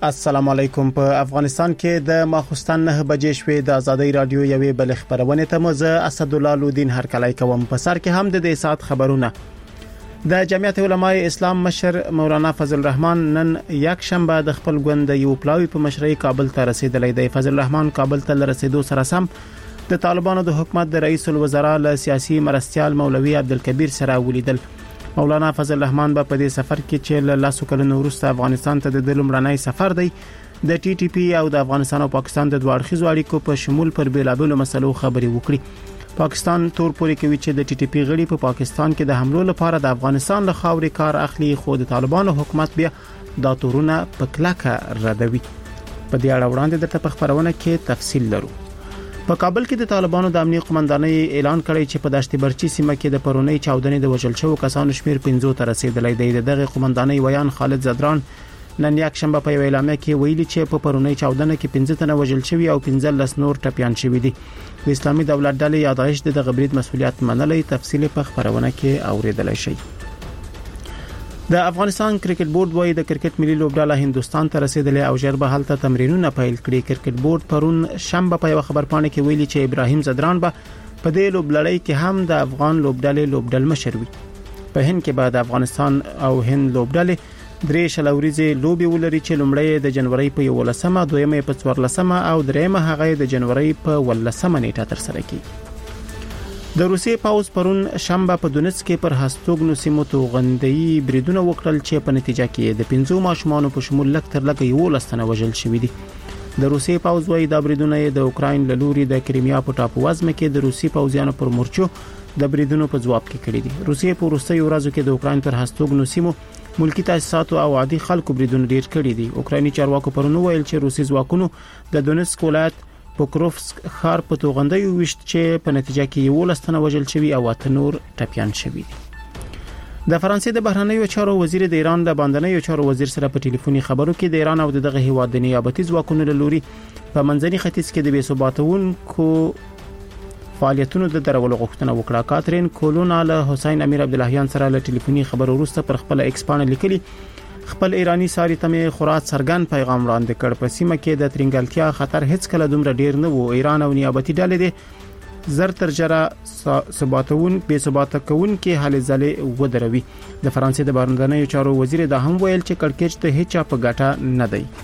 السلام علیکم. په افغانستان کې د ماخوستن 9 بجې شوې د ازادي رادیو یوې بل خبرونه ته مزه اسد الله لودین هرکلای کوم. په سر کې هم د دې سات خبرونه. د جمعیت علماء اسلام مشر مولانا فضل الرحمن نن یک شنبه د خپل ګوند یو پلاوی په مشرۍ کابل ته رسیدلی دی. فضل الرحمن کابل ته رسیدو سره سم د طالبانو د حکومت د رئیس الوزرا له سیاسي مرستيال مولوي عبدالکبیر سره ولیدل. مولانا فضل الرحمن په دې سفر کې چې له لاسو کلونو وروسته افغانستان ته د لومړنۍ سفر دی د ټي ټي پی او د افغانستان او پاکستان د دوه اړخیزو اړیکو په شمول پر بیلابېلو مسلو خبرې وکړي. پاکستان تور پورې کوي چې د ټي ټي پی غړي په پاکستان کې د حملو لپاره د افغانستان له خاورې کار اخلي، خو د طالبانو حکومت بیا دا تورونه په کلکه ردوي. په دې اړه وړاندې د خبرونه کې تفصیل لرو. په کابل کې د طالبانو د امنیت قومندانۍ اعلان کړی چې په دشت برچی سیمه کې د پرونی چاودنې د وژل شوو کسانو شمیر 15 ته رسیدلی دی. دغه قومندانۍ ویان خالد زدران نن یک شنبه په اعلامیه کې ویلي چې په پرونی چاودنه کې 15 تنه وژل شوي او 15 نور ټپيان شوي دي. د اسلامي دولت ډلې یادایش د غبرید مسولیت منلي. تفصیل په خبرونه کې اوریدل شي. د افغانستان کرکټ بورډ وايي د کرکټ ملي لوبډله هندستان ته رسیدلې او ژر به هلته تمرینونه پیل کړي. کرکټ بورډ پرون شنبه په خبرپاڼه کې ویلي چې ابراهیم زدران به په دې لوبلړۍ کې هم د افغان لوبډلې لوبډل مشر وي. په هند کې به د افغانستان او هند لوبډلې درې شلوريزه لوبي ولري چې لومړی د جنوري په 11مه، دویمه په 14مه او دریمه هغه د جنوري په 18مه نیټه تر سره کیږي. د روسیې پاوز پرون شنبه په دونیتس کې پر هستوګنو سیمو توغندۍ بریدونه وکړل چې په نتیجه کې د 15 ماشومان په شمول لک تر لک یو لستنه وژل شوې دي. د روسیې پاوز وايي د بریدونه د اوکراین له لوري د کریمیا په ټاپو وزمه کې د روسي پوځیانو پر مورچو د بریدونو په ځواب کې کړی دي. روسیې په وروستیو ورځو کې د اوکراین پر هستوګنو سیمو ملکی تاسیسات او عادي خلکو بریدونه ډیر کړی دي. اوکرایني چارواکو پرون ویل چې روسي ځواکونو د دونیتسک ولایت پوکروفسک ښار په توغندۍ وشت چې په نتیجه کې یو لستنه وژل شوی او اته نور ټپيان شوی دي. د فرانسې د بهرنیو چارو وزیر د ایران د باندنیو چارو وزیر سره په ټلیفوني خبرو کې د ایران او دغه هیواد د نیابتي ځواکونو له لوري په منځني ختیځ کې د بیثباتونکو فعالیتونو د درولو غوښتنه وکړه. کاترین کولونا له حسین امیر عبداللهیان سره له ټلیفوني خبرو وروسته پر خپل ایکس باندې لیکلي خپل ایرانی ساري تمه خورات سرګن پیغام وړاندې کړ. په سیمه کې د ترنګلتیا خطر هیڅ کله دومره ډیر نه وو. ایران او نیابتي ډلې د زر تر جره ثباتون به ثبات کون کې حل ځلې ودروي. د فرانسې د بهرنیو چارو وزیر دا هم ویل چې کړکېچ ته هیڅ په ګټه نه دی.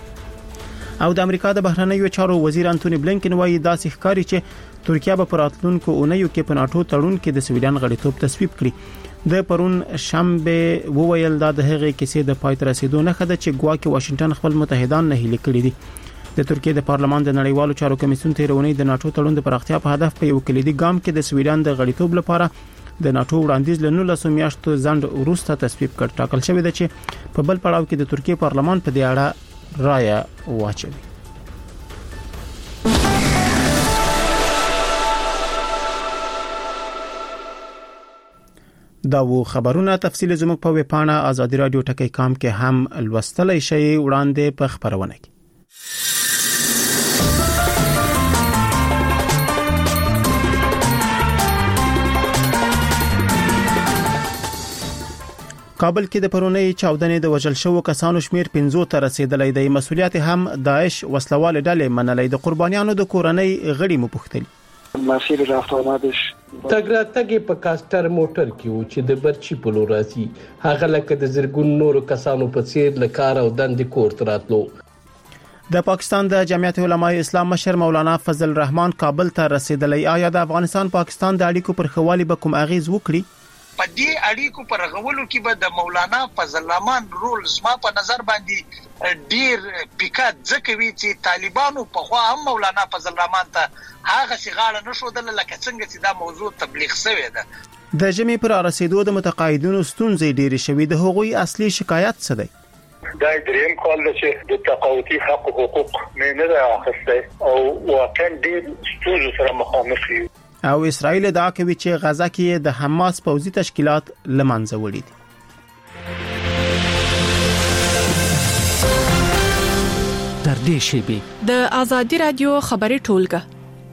او د امریکا د بهرنیو چارو وزیر انټونی بلینکن وايي داسې ښکاري چې ترکیه به پراتلونکو اونیو کې په ناتو تړون کې د سویډن غړیتوب تصویب کړي. د پرون شنبه وویل دا د هغې کیسې د پای ته رسیدو نه خده چې ګواکې واشنگټن خپل متحدان نه هلي کړی دي. د ترکیه د پارلمان د نړیوالو چارو کمیسیون تیرونی د ناتو تړون د پراختیا په هدف په یو کلیدي ګام کې د سویډن د غړیتوب لپاره د ناتو وړاندیز له 19 میاشتو ځنډ وروسته تصویب کړ. ټاکل شوی دی چې په بل پړاو کې د ترکیه پارلمان په دې اړه رائے واچوي. دا و خبرونه. تفصیل زموږ په ویبپاڼه آزادی رادیو ټکی کام کې هم لوستلای شئ. وړاندې په خبرونه کې کابل کې د پرونی چاودنې د وژل شوو کسانو شمیر 15 ته رسیدلی دی. مسولیت هم داعش وسلوال ډلې منلې. د قربانیانو د کورنۍ غړي مو پوښتل. مسیر رفت آمدش تګ په کاستر موټر کې و چې د برچی په لور راځي. هغه لکه د زرګون نورو کسانو په څیر له کار او دندې کور ته راتلو. د پاکستان د جمعیت علماء اسلام مشر مولانا فضل الرحمن کابل ته رسیدلی. آیا د افغانستان پاکستان د اړیکو پر خوالي به کوم اغیز وکړي؟ په دې اړیکو پر غولو کې به د مولانا فضل الرحمن رول زما په نظر باندې ډیر پیکات ځکه وی چې طالبانو په خوا هم مولانا فضل الرحمن ته هغه سیغاړه نشودل لکه څنګه چې دا موضوع تبلیغ شوی ده. د جمعې پر رسیدو د متقاعدینو ستونزې ډېرې شوې. د هغوی اصلي شکایت څه دی؟ دا دریم کال چې د تقاعدي حق او حقوق نه ده اخیسته او واقعا ډېر ستونزې سره مخامخ دي. او اسرائیل ادعا کوي چې غزا کې د حماس پوځي تشکیلات لمنځه وړي دي. در دې شیبه د آزادی رادیو خبري ټولګه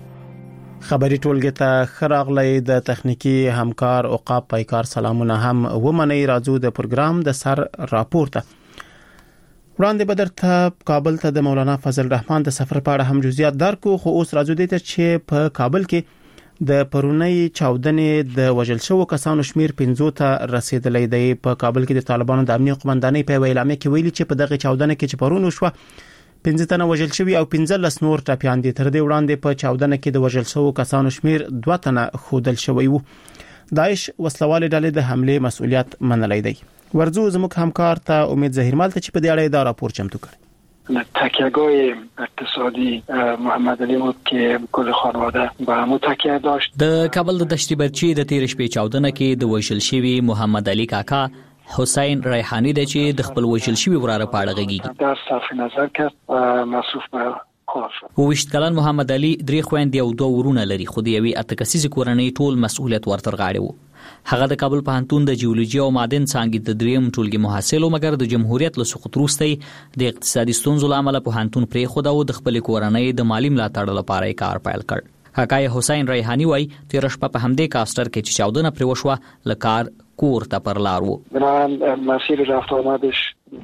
ته خراغلی. د تخنیکی همکار عقاب پایکار سلامونه هم ومني. راځو د پروګرام د سر راپورته. وړاندې بدر ته کابل ته د مولانا فضل الرحمن د سفر په اړه هم جزئیات درکو، خو اوس راځو دې ته چې په کابل کې د پرونی چاودنې د وژل شوو کسانو شمیر 15 ته رسیدلی دی. په کابل کې د طالبانو د امنیت قومندانۍ په اعلامیه کې ویلي چې په دغه چاودنه کې چې پرون وشوه 15 تنه وژل شوي او 15 نور ټپیان دي. تر دې وړاندې په چاودنه کې د وژل شوو کسانو شمیر 2 تنه خودل شوی وو. داعش وسلوال ډلې د حمله مسؤلیت منلای دی. ورزو زموږ همکار ته امید ظهیرمل ته چې په دې اړه دا راپور چمتو کړ. تکیه‌گاه اقتصادی محمد علی بود که کل خانواده به همو تکیه داشت. د کابل د دشتي برچی د 13 شپې چاودنه کې د وژل شوی محمد علی کاکا حسین ریحانی د چې د خپل وژل شوی وراره پاړه غږیږي. در صرف نظر کرد مصروف به خلاص. وشت کلن محمد علی درې خويندې او 2 ورونه لري، خو د یوې اتکسیز کورنۍ ټول مسؤلیت ورتر غاړي وو. هغه د کابل پوهنتون د جیولوژي او معدن څانګې د دریم ټولګي محصل او مګر د جمهوریت له سقوط وروسته د اقتصادي ستونزو لامل پوهنتون پرې خو د خپل کورنۍ د مالی ملاتړ لپاره کار پیل کړ. حکای حسین ریحانی وای تیر شپه په همدې کاستر کې چې چاودنه پرې وشوه لکار کور ته پر لار وو. مسیر رفت آمدش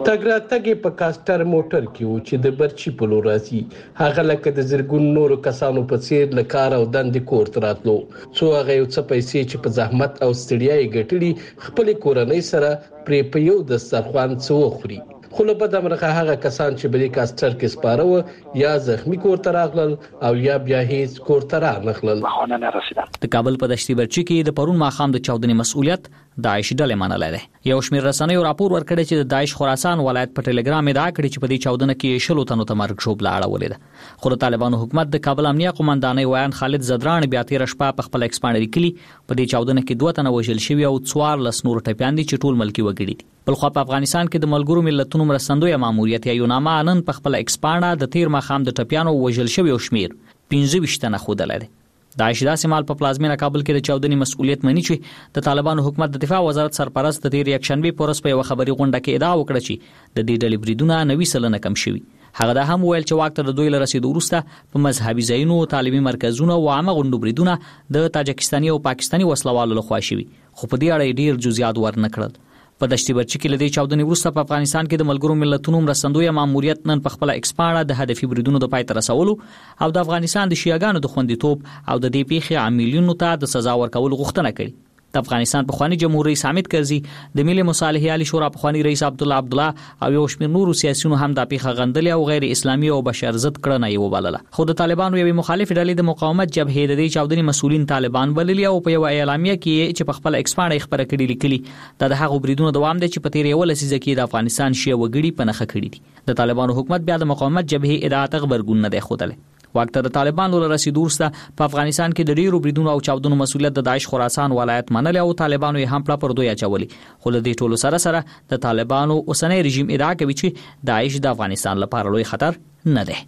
تګ په کاستر موټر کې و چې د برچی په لور راځي. هغه لکه د زرګون نورو کسانو په څیر له کار او دندې کور ته راتلو. څو هغه یو څه پیسې چې په زحمت او ستړیا یې ګټلي خپل کورنۍ سره پرې په یو دسترخوان څه وخوري. خو له بده مرغه هغه کسان چې په دې کاستر کې سپاره و یا زخمی کور ته راغلل او یا بیا هیڅ کور ته رانغلل. خانه نرسیدل. د کابل په دشتي برچی کې د پرون ماخام د چاودنې مسؤلیت داعش ډلې منلای دی. یو شمېر رسنیو راپور ورکړی چې د داعش خراسان ولایت په ټلګرام ادعا کړې چې په دې چاودنه کې 20 تنو ته مرګ ژوبله اړولې ده. خو د طالبانو حکومت د کابل امنیه قومندانۍ ویان خالد زدران بیا تیر شپه په خپل ایکسپانډ لیکلي په دې چاودنه کې 2 تنه وژل شوي او 14 نور ټپیان دي چې ټول ملکی وګړي دي. بل خو په افغانستان کې د ملګرو ملتونو مرستندوی ماموریت یا یوناما نن په خپل ایکسپانډ د تیر ماخام د ټپیانو وژل شوي او شمیر 25 تنه خودل دي. داعش داسې مال په پلازمینه کابل کې د چاودنې مسؤلیت مني چې د طالبانو حکومت د دفاع وزارت سرپرست د تیر یک شنبه پورس په یو خبري غونډه کې ادعا وکړه چې د دې ډلې بریدونه 90% کم شوي. هغه دا هم ویل چې واک ته د دوی لرسید وروسته په مذهبي ځایونو، تعلیمي مرکزونو او عامه غونډو بریدونه د تاجکستاني او پاکستاني وسلوالو لخوا شوي، خو په دې اړه ډیر جزئیات ورنکړل. په دشتي برچی کې لدی چاودنې وروسته په افغانستان کې د ملګرو ملتونو مرستندوی ماموریت نن په خپل ایکسپانډ د هدفي بریدونو د پای ته رسولو او د افغانستان د شیعاګانو د خوندیتوب او د دې پیښې عاملینو ته د سزا ورکول غوښتنه کړې. د افغانستان پخوانی جمهور رئیس حامد کرزي، د ملي مصالحې عالی شورا پخوانی رئیس عبدالله او یو شمېر نورو سیاسيونو هم د پیښه غندلې او غیر اسلامي او بشر ضد کړنه یې وبلله. خو د طالبانو یوې مخالف ډلې د مقاومت جبهې د دې چاودنې مسؤلین طالبان بللي او په یو اعلامیه کې چې په خپل ایکسپانډ خبره کړې لیکلي د هغو بریدونو دوام دی چې په تیر یو لسیزه کې د افغانستان شیعه وګړي په نخښه کړي دي. د طالبانو حکومت بیا د مقاومت جبهې ادعا تغبرګون نه دی ښودلی. وخت د طالبانو له رسیدو وروسته په افغانستان کې د ډیرو بریدونو او چاودنو مسؤلیت د داعش خراسان ولایت منل او طالبانو یې هم پر دوی اچولي. خو له دې ټولو سره د طالبانو اوسنۍ رژیم ادعا کوي چې داعش د افغانستان لپاره لوی خطر نه دی.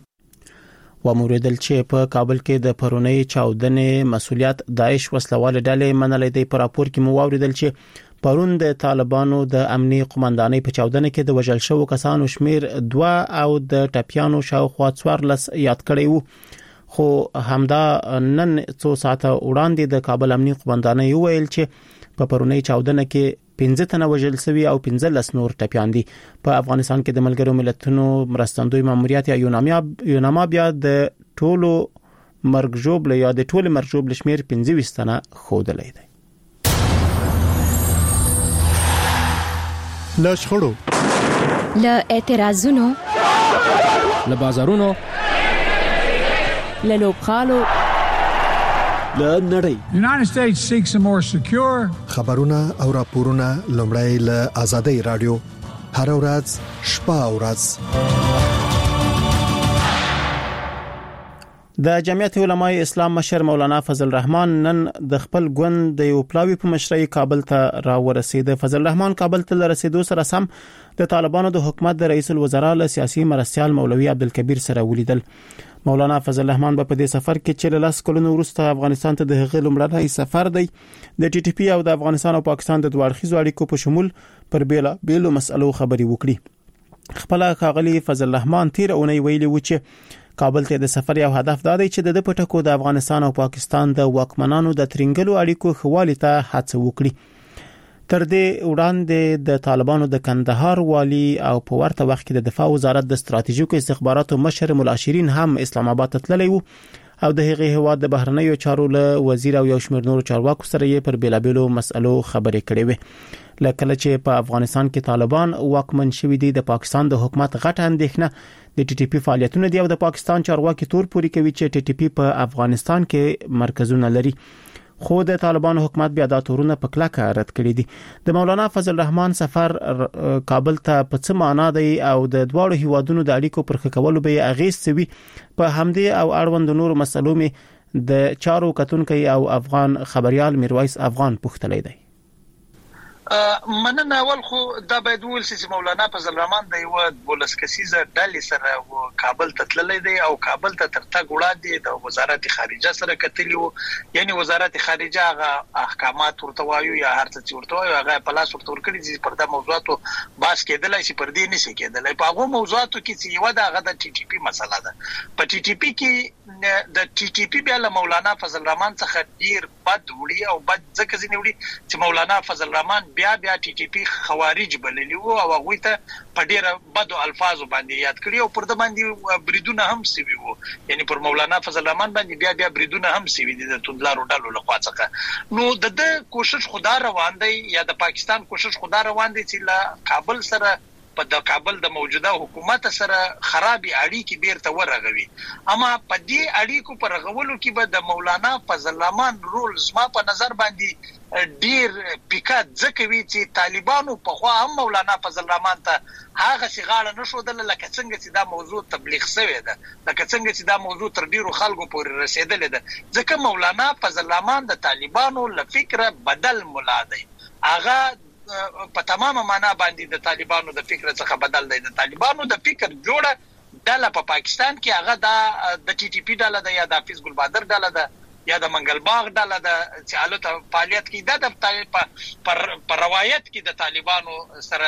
وموریدل چې په کابل کې د پرونی چاودنې مسؤلیت داعش وسلوال ډلې منلې دی. په راپور کې مو واوریدل چې پرون د طالبانو د امنی قومندانۍ په چاودنه کې د وژل شوو کسانو شمیر 2 او د ټپیانو شاوخوا 14 یاد کړی وو. خو همدا نن څو ساعته وړاندې د کابل امنی قومندانۍ ویل چې په پرونی چاودنه کې 15 تنه وژل شوي او 15 نور ټپیان دي. په افغانستان کې د ملګرو ملتونو مرستندوی ماموریت یا یوناما بیا د ټولو مرګ ژوبله یا د ټولو مرګ ژوبله شمیر 25 تنه خودلې دی. له شخړو، له اعتراضونو، له بازارونو، له لوبغالو، له نړۍ. United States seeks a more secure. خبرونه او راپورونه لومړی له آزادۍ رادیو هر ورځ شپه او ورځ. د جمعیت علماء اسلام مشر مولانا فضل الرحمن نن د خپل ګوند د یو پلاوی په مشرۍ کابل ته را ورسید. فضل الرحمن کابل ته رسیدو سره سم د طالبانو د حکومت د رئیس الوزرا له سیاسي مرستيال مولوي عبدالکبیر سره ولیدل. مولانا فضل الرحمن په دې سفر کې چې لاس کلونو وروسته افغانستان ته د هغې لومړنی سفر دی. د ټي ټي پی او د افغانستان او پاکستان د دوړخیزو اړیکو په شمول پر بیلو مسلو خبري وکړي. خپل ښاغلي فضل الرحمن تیر اونۍ ویلي و چې کابل ته د سفر یو هدف دا دی چې د پټکو د افغانستان او پاکستان د واکمنانو د ترنګلو اړیکو خوالي ته هڅه وکړي. تر دې وړاندې د طالبانو د کندهار والی او په ورته وخت کې د دفاع وزارت د ستراتیژیکو استخباراتو مشر مولا شیرین هم اسلام آباد ته تللی وو او د هغې هواد د بهرنیو چارو له وزیر او یو شمېر نور چارواکو سره یې پر بیلابېلو مسلو خبرې کړې وې. لکه چې په افغانستان کې طالبان واکمن شوي دي، د پاکستان د حکومت غټه اندېښنه د ټي ټي پی فعالیتونه دي او د پاکستان چارواکي تور پوري کوي چې ټي ټي پی په افغانستان کې مرکزونه لري. خو د طالبانو حکومت بیا دا تورونه په کلکه رد کړي دي. د مولانا فضل الرحمن سفر کابل ته په څه معنا دی او د دواړو هیوادونو د اړیکو پر ښه کولو به اغیز سوي؟ په همدې او اړوند نور مسلو می د چارو کتونکو او افغان خبريال میرویس افغان پوښتلی دی. مننه. اول خو دا باید وویل چې مولانا فضل الرحمن د یو بولس کسیزه ډلې سره کابل ته تللی دی او کابل ته تر تګ وړاندې د وزارت خارجه سره کتلی وو. یعنی وزارت خارجه هغه احکامات ورته وایو یا هر څه ورته وایو هغه په لاس ورته ورکړي چې پر دا موضوعاتو بحث کېدلای شي، پر دې نشي کېدلای. په هغه موضوعاتو کې چې یو دا هغه د ټي ټي پی مسله ده. په ټي ټي پی کې د ټي ټي پی بیا مولانا فضل الرحمن څخه ډیر بد وړي او بد ځکه ځنی وړي چې مولانا فضل الرحمن بیا ټي ټي پی خوارج بللی وو او هغه ته په ډیره بدو الفاظو باندې یاد کړی او پر د باندې بریدونه هم سوي وو. یعنی پر مولانا فضل الرحمن باندې بیا بریدونه هم سوي دي د توندلارو ډلو لخوا څخه. نو د کوشش خدا روان دی یا د پاکستان کوشش خدا روان دی چې لا کابل سره په د کابل د موجوده حکومت سره خرابي اړیکې بیرته ورغوي. اما په دې اړیکو پر غولو کې به د مولانا فضل الرحمن رول زما په نظر باندې ډیر پیکات ځکه وی چې طالبانو په خوا هم مولانا فضل الرحمن ته هغه سیغاله نشودل لکه څنګه چې دا موضوع تبلیغ شوی ده، لکه څنګه چې دا موضوع تر ډیرو خلکو پورې رسیدلې ده. ځکه مولانا فضل الرحمن د طالبانو له فکره بدل مولا دی. هغه په تمامه معنا باندې د طالبانو د فکر څخه بدل دی. د طالبانو د فکر جوړه ډله په پاکستان کې هغه د ټي ټي پی ډله ده یا د حافظ ګل بادر ډله ده یا د منګل باغ ډله ده چې الوته فعالیت کوي. دا د پر روایت کې د طالبانو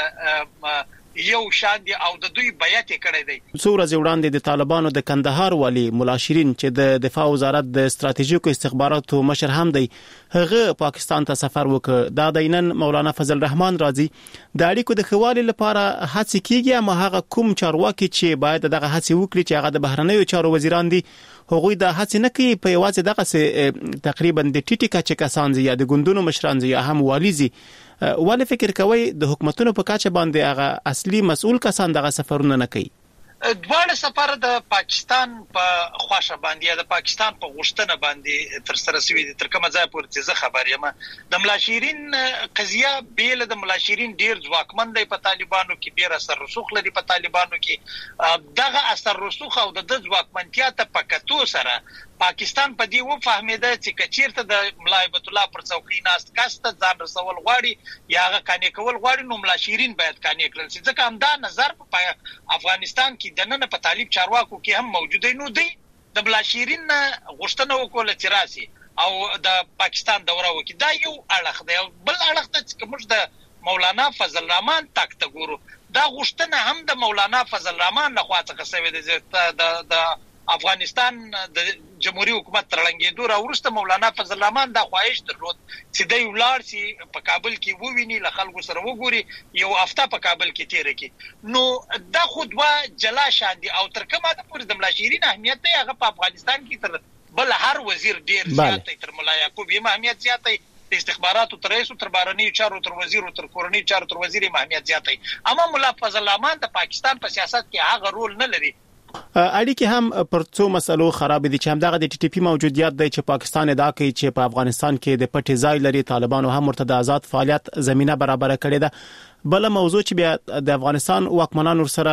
سره یو شان دي او د دوی بیعت کړی دی. څو ورځې وړاندې د طالبانو د کندهار والی مولا شیرین چې د دفاع وزارت د ستراتیژیکو استخباراتو مشر هم دی، هغه پاکستان ته سفر وکړ. دا دینن مولانا فضل الرحمن راځي د اړیکو د خوالي لپاره هڅه کیږي، اما هغه کوم چارواکي چې باید دغه هڅه وکړي چې هغه د بهرنیو چارو وزیران دي هغوی د هڅه نه کوي. په یوازې دغه تقریبا د ټیټیکا چې کسان یا د ګوندونو مشران یا هم والیزي ولې فکر کوي د حکومتونو په کاچه باندې هغه اصلي مسؤل کسان دغه سفرونه نه کوي؟ دواړه سفر د پاکستان په خواشه باندې یا د پاکستان په غوښتنه باندې تر سره شوی دي. تر کومه ځای پورې زه خبر یم د ملا شیرین قضیه بیل د ملا شیرین ډیر ځواکمن دی په طالبانو کې، ډیر اثر رسوخ لري په طالبانو کې. دغه اثر رسوخ او د ځواکمنتیا ته پکتو سره پاکستان په دې و فهمیده چې کچیرته د ملایبت الله پر څوکۍ ناست کاسته ځان رسول غواړي یا هغه کانې کول غواړي نو ملا شیرین باید کانې کړل شي. ځکه همدا نظر په افغانستان کې د نن په طالب چارواکو کې هم موجود نو دی. د ملا شیرین غوښتنه وکړه چې راسي او د پاکستان دوره وکړي. دا یو اړخ دی. بل اړخ ته چې موږ د مولانا فضل الرحمن تک ته ګورو، دا غوښتنه هم د مولانا فضل الرحمن لخوا څخه شوې ده. د افغانستان د جمهوریت حکومت ترلنګېدو راوروسته مولانا فضل الرحمن دا خواهش درلود چې د ولار سي په کابل کې وویني، له خلکو سره وګوري، یو هفته په کابل کې تیر کړي. نو دا خودوا جلا شان دي او تر کومه د پوره د ملا شیرین اهمیت دی هغه په افغانستان کې تر بل هر وزیر ډیر زیات تر مولا یعقوب یم اهمیت زیات دی، د استخباراتو تر رئیس تر بهرنیو چارو تر وزیر تر کورنی چارو تر وزیر اهمیت زیات دی. اما مولا فضل الرحمن د پاکستان په سیاست کې هغه رول نه لري. اړیکې هم پر څو مسلو خراب دي چې همدغه د ټي ټي پی موجودیت دی چې پاکستان ادعا کوي چې په افغانستان کې د پټي ځای لري. طالبانو هم ورته د آزاد فعالیت زمينه برابر کړې ده. بل موضوع چې بیا د افغانستان واکمنانو سره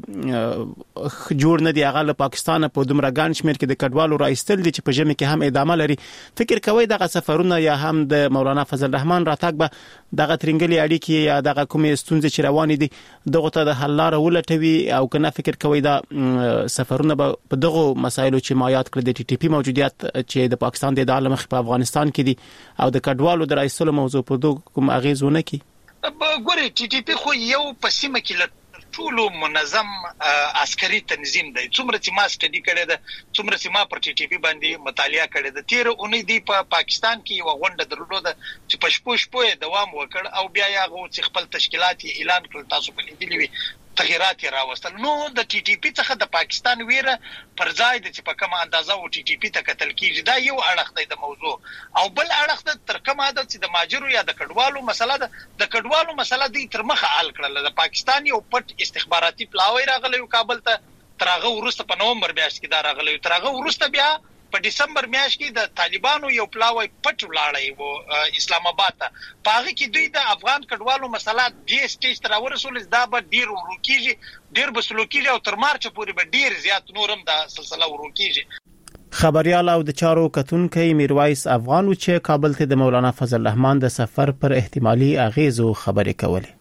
جوړ نه دی، هغه له پاکستان په دومره ګڼ شمېر کې د کډوالو راایستل دي چې په ژمي کې هم ادامه لري. فکر کوي دغه سفرونه یا هم د مولانا فضل الرحمن راتګ به دغه ترنګلي اړیکې یا دغه کومې ستونزې چې روانې دي دغه ته د حل لاره ولټوي او کنه فکر کوي دا سفرونه په دغه مسایلو چې ما یاد کړل د ټي ټي پی موجودیت چې د پاکستان د ادعا مخ په افغانستان کې دي او د کډوالو د راایستلو موضوع په دغه کوم اغیز ونه کوي؟ ګوري ټي ټي پی خو یو په سیمه کې ټولو منظم عسکري تنظیم دی. څومره چې ما سټډي کړی ده، څومره چې ما پر ټي ټي پی باندې مطالعه کړې ده، تیر اونۍ دی په پاکستان کې یو غونډه درلوده چې په شپو دوام وکړ او بیا هغه چې خپل تشکیلات اعلان کړل. تاسو په لیدلی وي تغیرات راوستل. نو د ټي ټي پی څخه د پاکستان ویره پر ځای د چې په کومه اندازه او ټي ټي پی ته قتل کیږي، دا یو اړخ دی د موضوع. او بل اړخ د تر کومه ده چې د ماجرو یا د کډوالو مسله ده، د کډوالو مسله دی تر مخه حل کړل. د پاکستان یو پټ استخباراتي پلاوی راغلی کابل ته، ترغه ورسته په نومبر میاشت کې دا راغلی، ترغه ورسته بیا په ډیسمبر میاشت کې د طالبانو یو پلاوی پټ ولاړی و اسلام آباد ته. پاغه کې دوی د افغان کډوالو مسله د سټیج تر ورسول، دا به ډیر ورکیږي، ډیر بسلوکیږي او تر مارچ پورې به ډیر زیات نورم د سلسله ورکیږي. خبريال او د چارو کتونکو میرویس افغان چې کابل ته د مولانا فضل الرحمن د سفر پر احتمالي اغیزو خبرې کولې.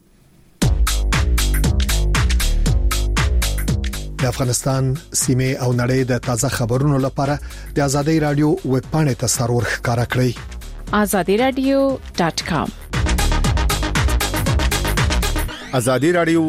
د افغانستان سیمه او نړۍ د تازه خبرونو لپاره د آزادۍ رادیو ویب پاڼې ته سرور ښکارا کړئ. azadiradio.com. آزادۍ رادیو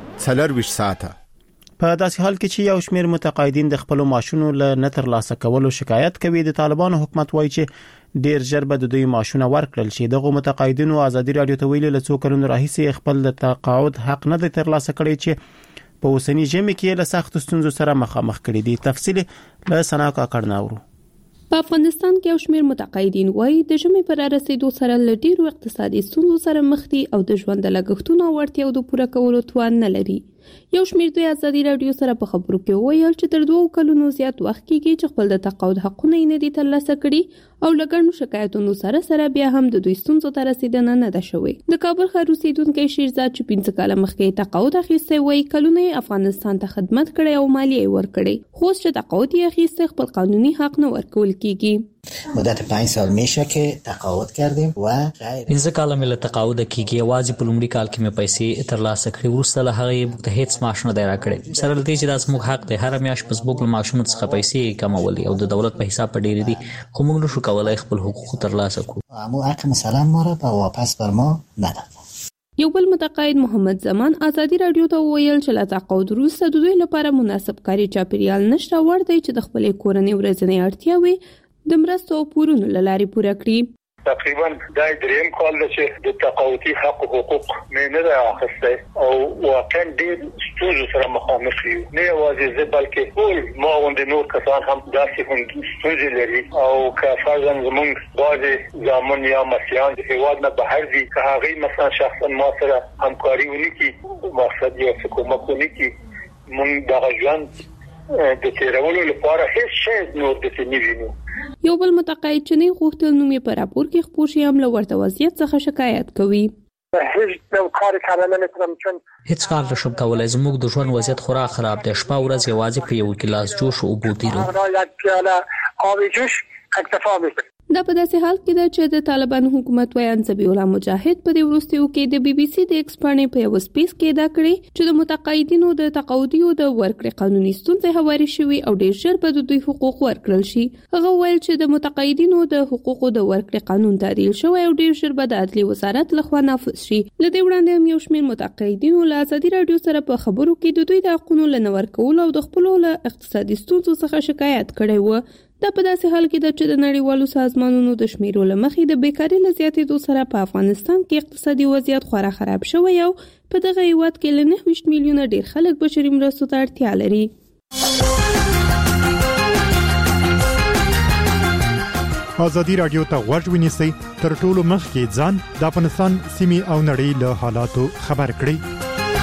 24 ساعته. په داسې حال کې چې یو شمېر متقاعدین د خپل معاشونو له نتر لاسه کولو شکایت کوي، د طالبانو حکومت وایي چې ډیر ژر به د دوی معاشونه ورکړل شي. دغه متقاعدینو آزادۍ رادیو ته ویلي له څو کلونو راهیسې خپل د تقاعد حق نه دی تر لاسه کړی چې په اوسنی ژمي کې له سخت ستونزو سره مخامخ کړي دي. تفصیل له سنا کاکړ ناورو. په افغانستان کې یو شمېر متقاعدین وایي د ژمي پر رسیدو سره له ډیرو اقتصادي ستونزو سره مخ دي او د ژوند د لګښتونو او اړتیاو د پوره کولو توان نه لري. یو شمېر دوی آزادۍ رادیو سره په خبرو کې ویل چې تر 2 کلونو زیات وخت کېږي چې خپل د تقاعد حقونه یې نه دي ترلاسه کړي او لګڼو شکایتونو سره بیا هم د دوی ستونزو ته رسیدنه نه ده شوې. د کابل ښار اوسیدونکي شیرزاد چې 15 کاله مخکې تقاعد اخیستی وایي کلونه افغانستان ته خدمت کړی او مالیه یې ورکړی، خو چې تقاعد یې اخیستی خپل قانوني حق نه ورکول کیږي. مدت 5 سال میشه که تقاعد کردیم و 15 کاله مې له تقاعد کیږي. یوازې په لومړي کال کې مې پیسې ترلاسه کړې، وروسته له هغه یې ته هیڅ معاش نه دی راکړی. سره له دې چې دا زموږ حق دی، هر میاشت په زموږ له معاشونو څخه پیسې کمولې او د دولت په حساب په ډېرې دي، خو موږ نشو کولی خپل حقوق ترلاسه کړو. مو حق مثلا ما را په واپس بر ما نداد. یو بل متقاعد محمد زمان آزادۍ رادیو ته ویل چې له تقاعد وروسته د دوی لپاره مناسب کاري چاپیریال نشته، ور دی چې د خپلې کورنۍ ورځنۍ اړتیاوې د مرستو او پورونو له لارې پوره کړي. تقریبا دا دریم کال ده چې د تقاعدي حق او حقوق مې نه ده اخیستی او واقعا ډېر ستونزو سره مخامخ یو. نه یوازې زه بلکې ټول ما غوندې نور کسان هم داسې ستونزې لري او که فرضاً زموږ بعضې زامن یا مسیحیان د هېواد نه بهر دي، که هغوی مثلا شخصا ما سره همکاري ونه کړي، مقصد یو څه کومک ونه کړي، موږ دغه ژوند د تېرولو لپاره هیڅ شی نور داسې نه وینو. یو بل متقاعد چې نه غوښتل نوم یې په راپور کې خپور شي هم له ورته وضعیت څخه شکایت کوي. هیڅ کار نشم کولای، زموږ د ژوند وضعیت خورا خراب دی. شپه ورځ یوازې په یو ګیلاس جوش او اوبو تیرو. دا په داسې حال کې ده چې د طالبانو حکومت وایي ذبیح الله مجاهد په دې وروستیو کې د بي بي سي د ایکس پاڼې په یو سپیس کې دا کړی چې د متقاعدینو د تقاعدي او د ورکړې قانوني ستونزې هواري شوي او ډېر ژر به د دوی حقوق ورکړل شي. هغه ویل چې د متقاعدینو د حقوقو د ورکړې قانون تعدیل شوی او ډېر ژر به د عدلي وزارت لخوا نافذ شي. له دې وړاندې هم یو شمېر متقاعدینو له آزادۍ رادیو سره په خبرو کې د دوی د حقونو له نه ورکولو او د خپلو له اقتصادي ستونزو څخه شکایت کړی و. دا په داسې حال کې ده چې د نړیوالو سازمانونو د شمیرو له مخې د بیکارۍ له زیاتېدو سره په افغانستان کې اقتصادي وضعیت خورا خراب شوی او په دغه هیواد کې له 29 میلیونه ډېر خلک بشري مرستو ته اړتیا لري. آزادۍ رادیو ته غوږ ونیسئ، تر ټولو مخکې ځان د افغانستان سیمې او نړۍ له حالاتو خبر کړئ.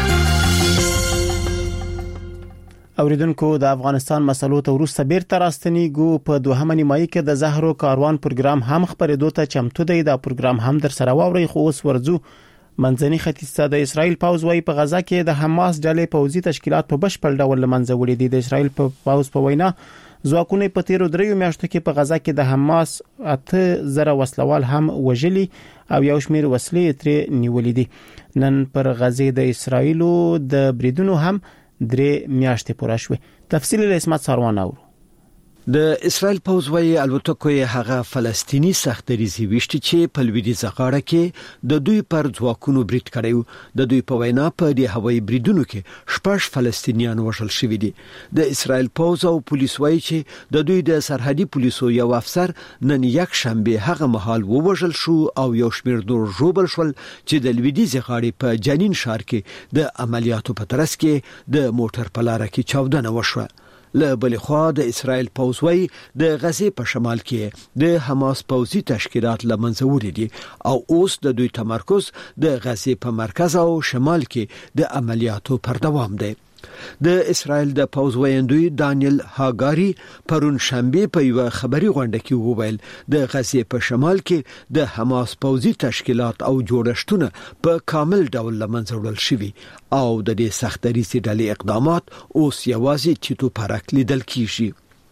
اوریدونکو د افغانستان مسلو ته وروسته بیرته راستنیږو. په دوهمه نیمایي کې د زهرو کاروان پروګرام هم خبرېدو ته چمتو دی. دا پروګرام هم در سره واوري، خو اوس ورځو منځني ختیځ ته. د اسرائیل پوځ وايي په غزا کې د حماس ډلې پوځي تشکیلات په بشپړ ډول لمنځه وړي دي. د اسرائیل پوځ په وینا ځواکونه په تیرو 3 میاشتو کې په غزا کې د حماس 8000 وسلوال هم وژلي او یو شمېر وسلې ترې نیولې دي. نن پر غزا د اسرائیلو د بریدونو هم 3 میاشتې پوره شوې. تفصیل له اسمت ساروان اورو. د اسرائیل پوځ وايي الوتکو هغه فلسطینی سختریزي وشتي چې په لویدیځه غاړه کې د دوی پر ځواکونو برید کړیو. د دوی په وینا په دې هوایي بریدونو کې 6 فلسطینیان وژل شوي دي. د اسرائیل پوځ او پولیس وايي چې د دوی د سرحدي پولیسو یو افسر نن یک شنبه هغه مهال ووژل شو او یو شمېر نور ژوبل شول چې د لویدیځه غاړې په جنین ښار کې د عملیاتو په ترڅ کې د موټر په لار کې چاودنه وشوه. له بلې خوا د اسرائیل پوځ وايي د غزې په شمال کې د حماس پوځي تشکیلات لمنځه وړي دي او اوس د دوی تمرکز د غزې په مرکز او شمال کې د عملیاتو پر دوام دی. د اسرائیل د پوځ ویاندوی دانیل هاګاری پرون شنبه په یو خبري غونډه کې وویل د غزې په شمال کې د حماس پوځي تشکیلات او جوړښتونه په کامل ډول لمنځه وړل شوي او د دې سختريسي ډلې اقدامات اوس یوازې چیتو پرک لیدل کیږي.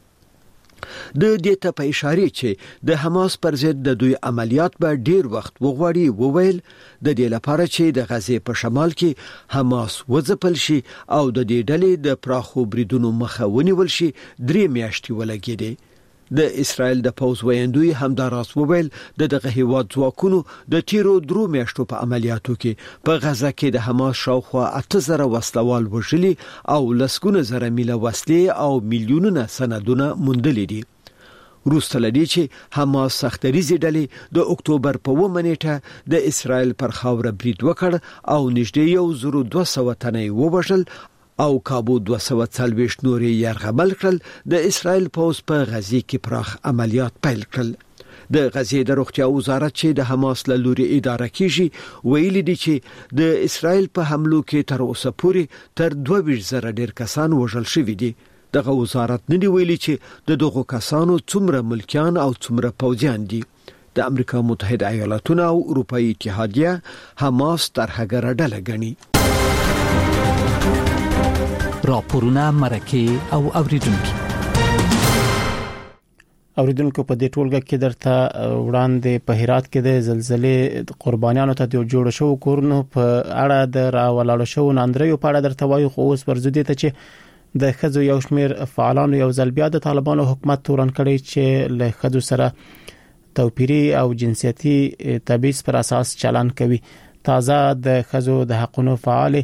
د دې ته په اشاره چې د حماس پر ضد د دوی عملیات به ډیر وخت وغواړي وویل د دې لپاره چې د غزې په شمال کې حماس وځپل شي او د دې ډلې د پراخو بریدونو مخه ونیول شي 3 میاشتې ولګېدي. د اسرائیل د پوځ ویاندوی همداراز وویل دغه هیواد ځواکونو د تیرو 3 میاشتو په عملیاتو کې په غزه کې د حماس شاوخوا 8000 وسلوال وژلي او لسګونه زره میله وسلې او میلیونونه سندونه موندلي دي. روسته لدی چې حماس سختریزي ډلې د اکتوبر په 1 نیټه د اسرائیل پر خاوره برید وکړ او نږدې 1200 تنه ووژل او کابو 240 نورې یرغمل کړل. د اسرائیل پوځ په غزې کې پراخ عملیات پیل کړل. د غزې د روغتیا وزارت چې د حماس له لوري اداره کیږي ویلي دي چې د اسرائیل په حملو کې تر اوسه پورې تر 22,000 ډیر کسان وژل شوي دي. دغه وزارت نه دی ویلي چې د دغو کسانو څومره ملکیان او څومره پوځیان دي. د امریکا متحده ایالاتونو او اروپאי اتحادیه حماس ترهګر ډله ګڼي. راپورونه مرکه او اوریدونکو په دې ټولګه کې درته وړاندې په هرات کې د زلزلې قربانیانو ته جوړ شو کورونو په اړه د راولاړو شو ناندریو په اړه درته وایو خو اوس ورزدي ته چې د خزو یو شمیر فعالانو یو ځل بیا د طالبانو حکومت تورن کړي چې له خزو سره توپیری او جنسيتي تبعیض پر اساس چلن کوي. تازه د خزو د حقوقو فعال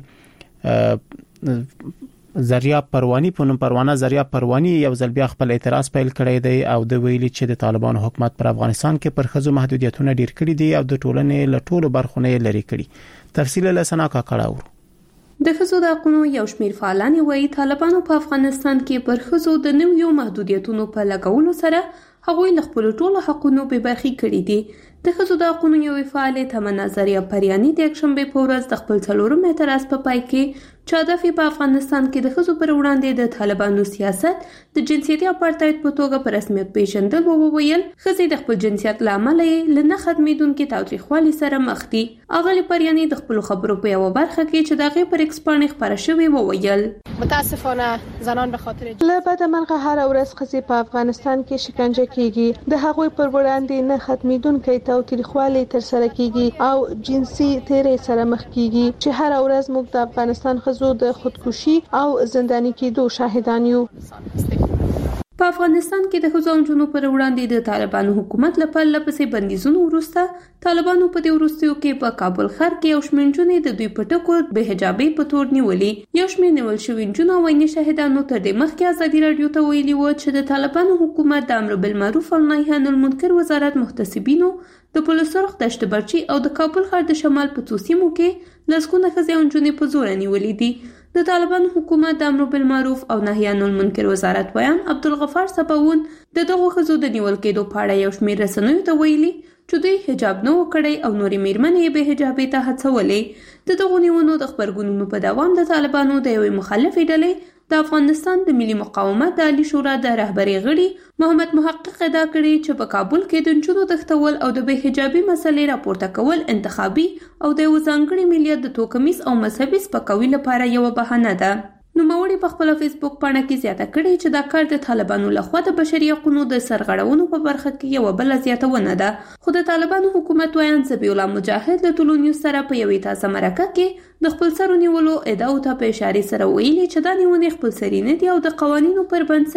زریاب پروانی په نوم پروانه زریاب پروانی یو ځل بیا خپل اعتراض پیل کړی دی او د ویلي چې د طالبانو حکومت پر افغانستان کې پر خزو محدودیتونه ډیر کړی دي او د ټولنې له ټولو برخونه لري کړي. تفصیل له سنا کا کړهور د خزو د حقوقو یو شمیر فعالان وایي طالبانو په افغانستان کې پر خزو د نویو محدودیتونو په لګولو سره هغوی له خپل ټولو حقوقو به برخي کړي دي. د خزو د حقوقو یو فعال تمنا زریاب پریانی د یکشنبه په ورځ د خپل څلورم اعتراض په پای کې چې هدف په افغانستان کې د خزو پر وړاندې د طالبانو سیاست د جنسيتي اپارټایډ په توګه په رسمیت پیژندل وویل خزې د خپل جنسیت لامل یې لنه ختمیدونکو تاوتریخوالي سره مخ دي. اغلی پریانی د خپل خبرو په یو برخه کې چې دغه پر ایکسپانې خبره شوی وویل متاسفانه زنان به خاطر له بده مرغه هر ورځ خزې په افغانستان کې شکنجه کیږي د هغوی پر وړاندې نه ختمیدونکو تاوتریخوالي تر سره کیږي او جنسي تیرې سره مخ کیږي چې هر ورځ موږ د افغانستان خزو د خودکشي او زنداني کېدو شاهدان یو. په افغانستان کې د خزو جنونو پر وړاندې د طالبانو حکومت لپاره لپسې بندیزونو وروسته طالبانو په دې وروستیو کې په کابل ښار کې یو شمېرجنې د دوی پټکو به حجابي په تور نیولې. یو شمېر نیول شوی جنونو ویني شاهدانو تر دې مخکې ازادي رادیو ته ویلي و چې د طالبانو حکومت د امر بالمعروف او نهي عن المنکر وزارت محتسبینو د پولیسو دشت برچی او د کابل ښار د شمال په څو سیمو کې لسګونه ښځې او نجونې په زور نیولې دي. د طالبانو حکومت د امر بالمعروف او نهي عن المنکر وزارت ویان عبدالغفار صفوون د دغو ښځو د نیول کېدو په اړه یو شمېر رسنیو ته ویلي چې دوی حجاب نه وکړي او نورې میرمنې به حجابي ته هڅولې. د دغو نیونو د خبرګونونو په دوام د طالبانو د یوې مخالفې ډلې د افغانستان د ملي مقاومت د عالی شورا د رهبری غړي محمد محقق ادعا کړې چې په کابل کې د نجونو تښتول او د بې حجابي مسلې راپورته کول انتخابي او د یو ځانګړي ملیت د توکمیز او مذهبي سپکاوي لپاره یو بهانه ده. نوموړي په خپل فیسبوک پاڼه کې زیاته کړې چې دا کار د طالبانو لخوا د بشري حقوقو د سرغړونو په برخه کې یو بل زیاتونه ده. خو د طالبانو حکومت وایي ذبیح الله مجاهد له ټولنیو سره په یوې تازه مرکه کې د خپل سر نیولو ادعا ته په اشاره سره ویلي چې دا نیونه خپل سری نه دی او د قوانینو پر بنسټ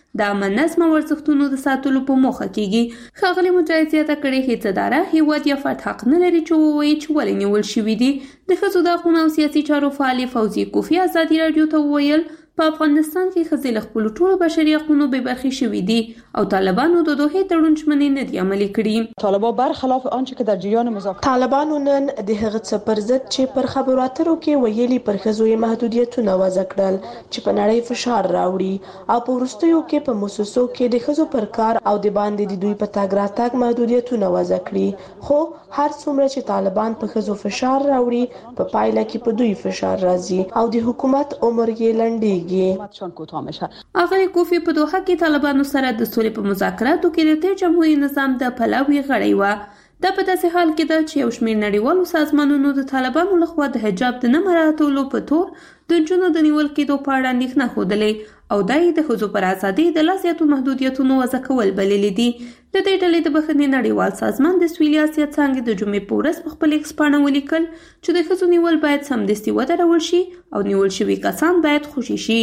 د منظم ورزښتونو د ساتلو په موخه کیږي. ښاغلي مجاهد زیاته کړې هیڅ اداره هیواد یا فرد حق نه لري چې ووایي چې ولې نیول شوي دي. د ښځو د حقونو او سیاسي چارو فعالې فوزي کوفی ازادي راډیو ته وویل په افغانستان کې ښځې له خپلو ټولو بشري حقونو بې برخې شوي دي او طالبانو د دوحې تړون ژمنې نه دي عملي کړي. طالبان برخلاف آنچه که در جریان مذاکرات طالبانو نن د هغه څه پر ضد چې پر خبرو اترو کې ویلي پر ښځو یې محدودیتونه وضع کړل چې په نړۍ فشار راوړي او په وروستیو کې په موسسو کې د ښځو پر کار او د باندې د دوی په تګ راتګ محدودیتونه وضع کړي. خو هر څومره چې طالبان په ښځو فشار راوړي په پایله کې په دوی فشار راځي او د حکومت عمر یې لنډیږي. اغلی کوفی په دوحه کې طالبانو سره د سولې په مذاکراتو کې د تیر جمهوریت نظام د پلاوي غړی و. دا په داسې حال کې ده چې یو شمېر نړیوالو سازمانونو د طالبانو لخوا د حجاب د نه مراعاتولو په تور د نجونو د نیول کېدو په اړه اندېښنه ښودلې او دا یې د ښځو پر ازادۍ د لا زیاتو محدودیتونو وضع کول بللي دي. د دې ډلې د بخښنې نړیوال سازمان د سویلي اسیا څانګې د جمعې په ورځ په خپل ایکس پاڼه ولیکل چې د ښځو نیول باید سمدستي ودرول شي او نیول شوي کسان باید خوشي شي.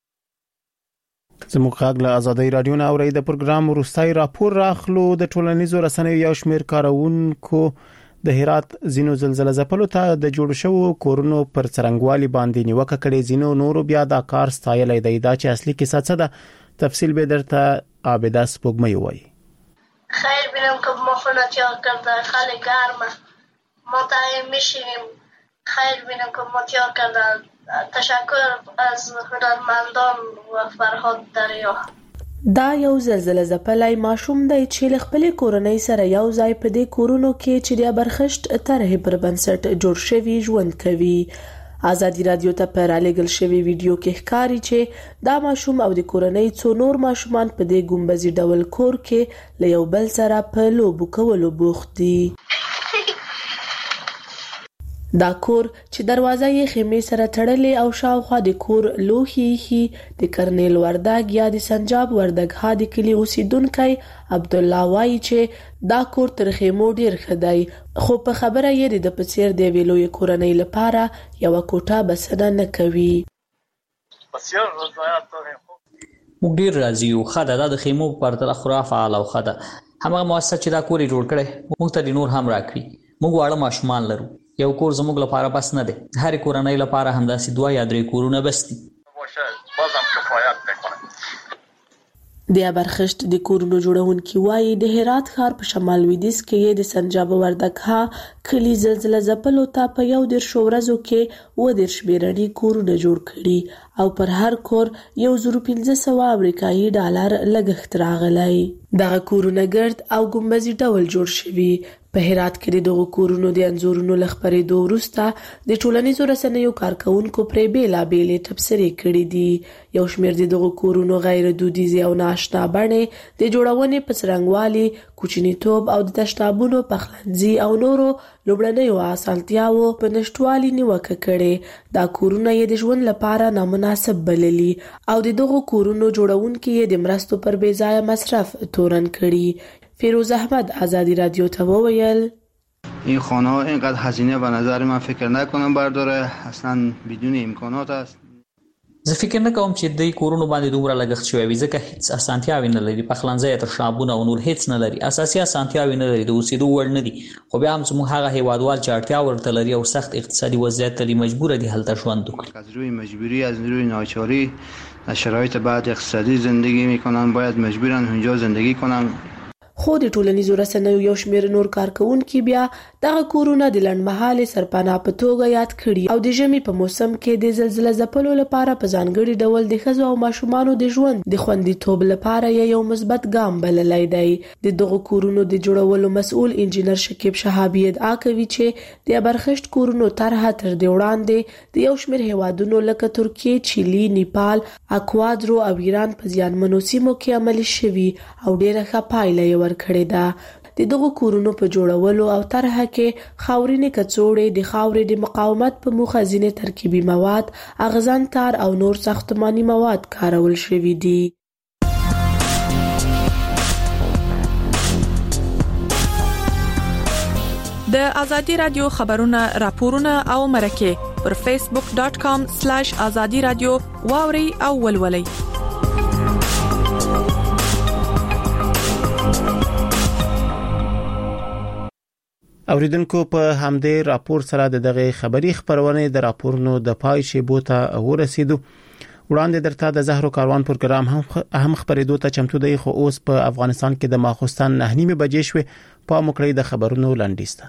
زموږ غږ له ازادي رادیو نه اوري د پروګرام وروستي راپور راخلو. د ټولنیزو رسنیو یو شمېر کارونکو د هرات زینو زلزلہ ځپلو ته د جوړ شوو کورونو پر څرنګوالي باندې نیوکه کړې. زینو نورو بیا دا کار ستایلې دی. دا چې اصلي کیسه څه ده تفصیل به درته عابده سپوږمۍ وایي. خیر بینم که مخونه تیار کرده خیلی گرمه مطمئن میشیم. خیر بینم که ما تیار کردن. تشکر از هنرمندان و فرهاد دریا. دا یو زلزلہ ځپلی ماشوم دی چې له خپلې کورنۍ سره یو ځای په دې کورونو کې چې د برخشت طرحې پر بنسټ جوړ شوي ژوند کوي. ازادي رادیو ته په رالیږل شوي ویډیو کې ښکاري چې دا ماشوم او د کورنۍ څو نور ماشومان په دې ګمبزي ډول کور کې له یو بل سره په لوبو کولو بوخت دي. دا کور چې دروازه یې خیمې سره تړلې او شاوخوا د کور لوښي د کرنیل وردګ یا د سنجاب وردګ ها د کلي اوسیدونکی عبد الله وایي چې دا کور تر خیمو ډیر ښه دی خو په خبره یې د په څیر د یوې لویې کورنۍ لپاره یوه کوټه بسنه نه کوي. موږ ډیر راضي یو. ښه ده دا د خیمو په پرتله خورا فعال او ښه ده. هماغه مؤسسه چې دا کور یې جوړ کړی موږ ته نور هم راکړي. موږ واړه ماشومان لرو. یو کور زموږ لپاره بس نه دی. هر کورنۍ لپاره همداسې 2 یا 3 کورونه بس دي. د ابرخشت د کورونو جوړونکي وایي د هرات ښار په شمال لویدیځ کې د سنجاب وردګ ها کلي زلزلہ ځپلو ته په 11 ورځو کې 10 بیرني کورونه جوړ کړي او پر هر کور 1500 امریکایي ډالر لګښت راغلی. دغه کورونه ګرد او ګمبزي ډول جوړ شوي. په هرات کې د کورونو د انځورونو لخبرېدو وروسته د ټولنیزو رسنیو کارکونکو پرې بیلابېلې تبصرې کړې دي. یو شمېر د دغو کورونو غیر دودیزې او نااشنا بڼې د جوړونې په څرنګوالي، کوچنیتوب او د تشنابونو پخلنځي او نورو لومړنیو اسانتیاوو په نشټوالي نیوکه کړې. دا کورونه یې د ژوند لپاره نامناسب بللي او د دغو کورونو جوړونکي یې د مرستو پر بې ځایه مصرف تورن کړي. فیروز احمد ازادی رادیو ته وویل این خانه ها اینقدر هزینه به نظر من فکر نکنم برداره، اصلا بدون امکانات است. زه فکر نه کوم چې د کورونو باندې دومره لګښت شوی وي ځکه هیڅ اسانتیاوې نه لري. پخلنځي تشنابونه او نور هیڅ نه لري. اساسي اسانتیاوې نه لري. د اوسېدو وړ نه دي. خو بیا هم زموږ هغه هیوادوال چې اړتیا ورته لري او سخت اقتصادي وضعیت لري مجبور دي هلته ژوند وکړي. از روی مجبوری، از روی ناچاری در شرایط بعد اقتصادی زندگی میکنن، باید مجبورن اونجا زندگی کنن. خو د ټولنیزو رسنیو یو شمېر نور کارکونکي بیا دغه کورونه د لنډمهالې سرپناه په توګه یاد کړي او د ژمي په موسم کې د زلزلہ ځپلو لپاره په ځانګړي ډول د ښځو او ماشومانو د ژوند د خوندیتوب لپاره یو مثبت ګام بللی دی. د دغو کورونو د جوړولو مسؤل انجینر شکیب شهابي ادعا کوي چې د ابرخشت کورونو طرحه تر دې وړاندې د یو شمېر هیوادونو لکه ترکیه، چیلي، نیپال، اکوادرو او ایران په زیانمنو سیمو کې عملي شوي او ډیره ښه پایله یې ورکړې ده. د دغو کورونو په جوړولو او طرحه کې خاورینې کڅوړې، د خاورې د مقاومت په موخه ځینې ترکیبي مواد، اغزن تار او نور ساختماني مواد کارول شوي دي. د ازادي رادیو خبرونه، راپورونه او مرکه پر facebook.com/azadi radio واوري او ولولي. اوریدونکو په همدې راپور سره دغه خبری خبرونه د راپورونو د پای شیبو ته ورسېدو. وړاندې درته د زهرو کاروان پروګرام هم خبرېدو ته چمتو دی، خو اوس په افغانستان کې د ماخوستن 9:30 بجې شوې. په مکړې د خبرونو لنډیسته.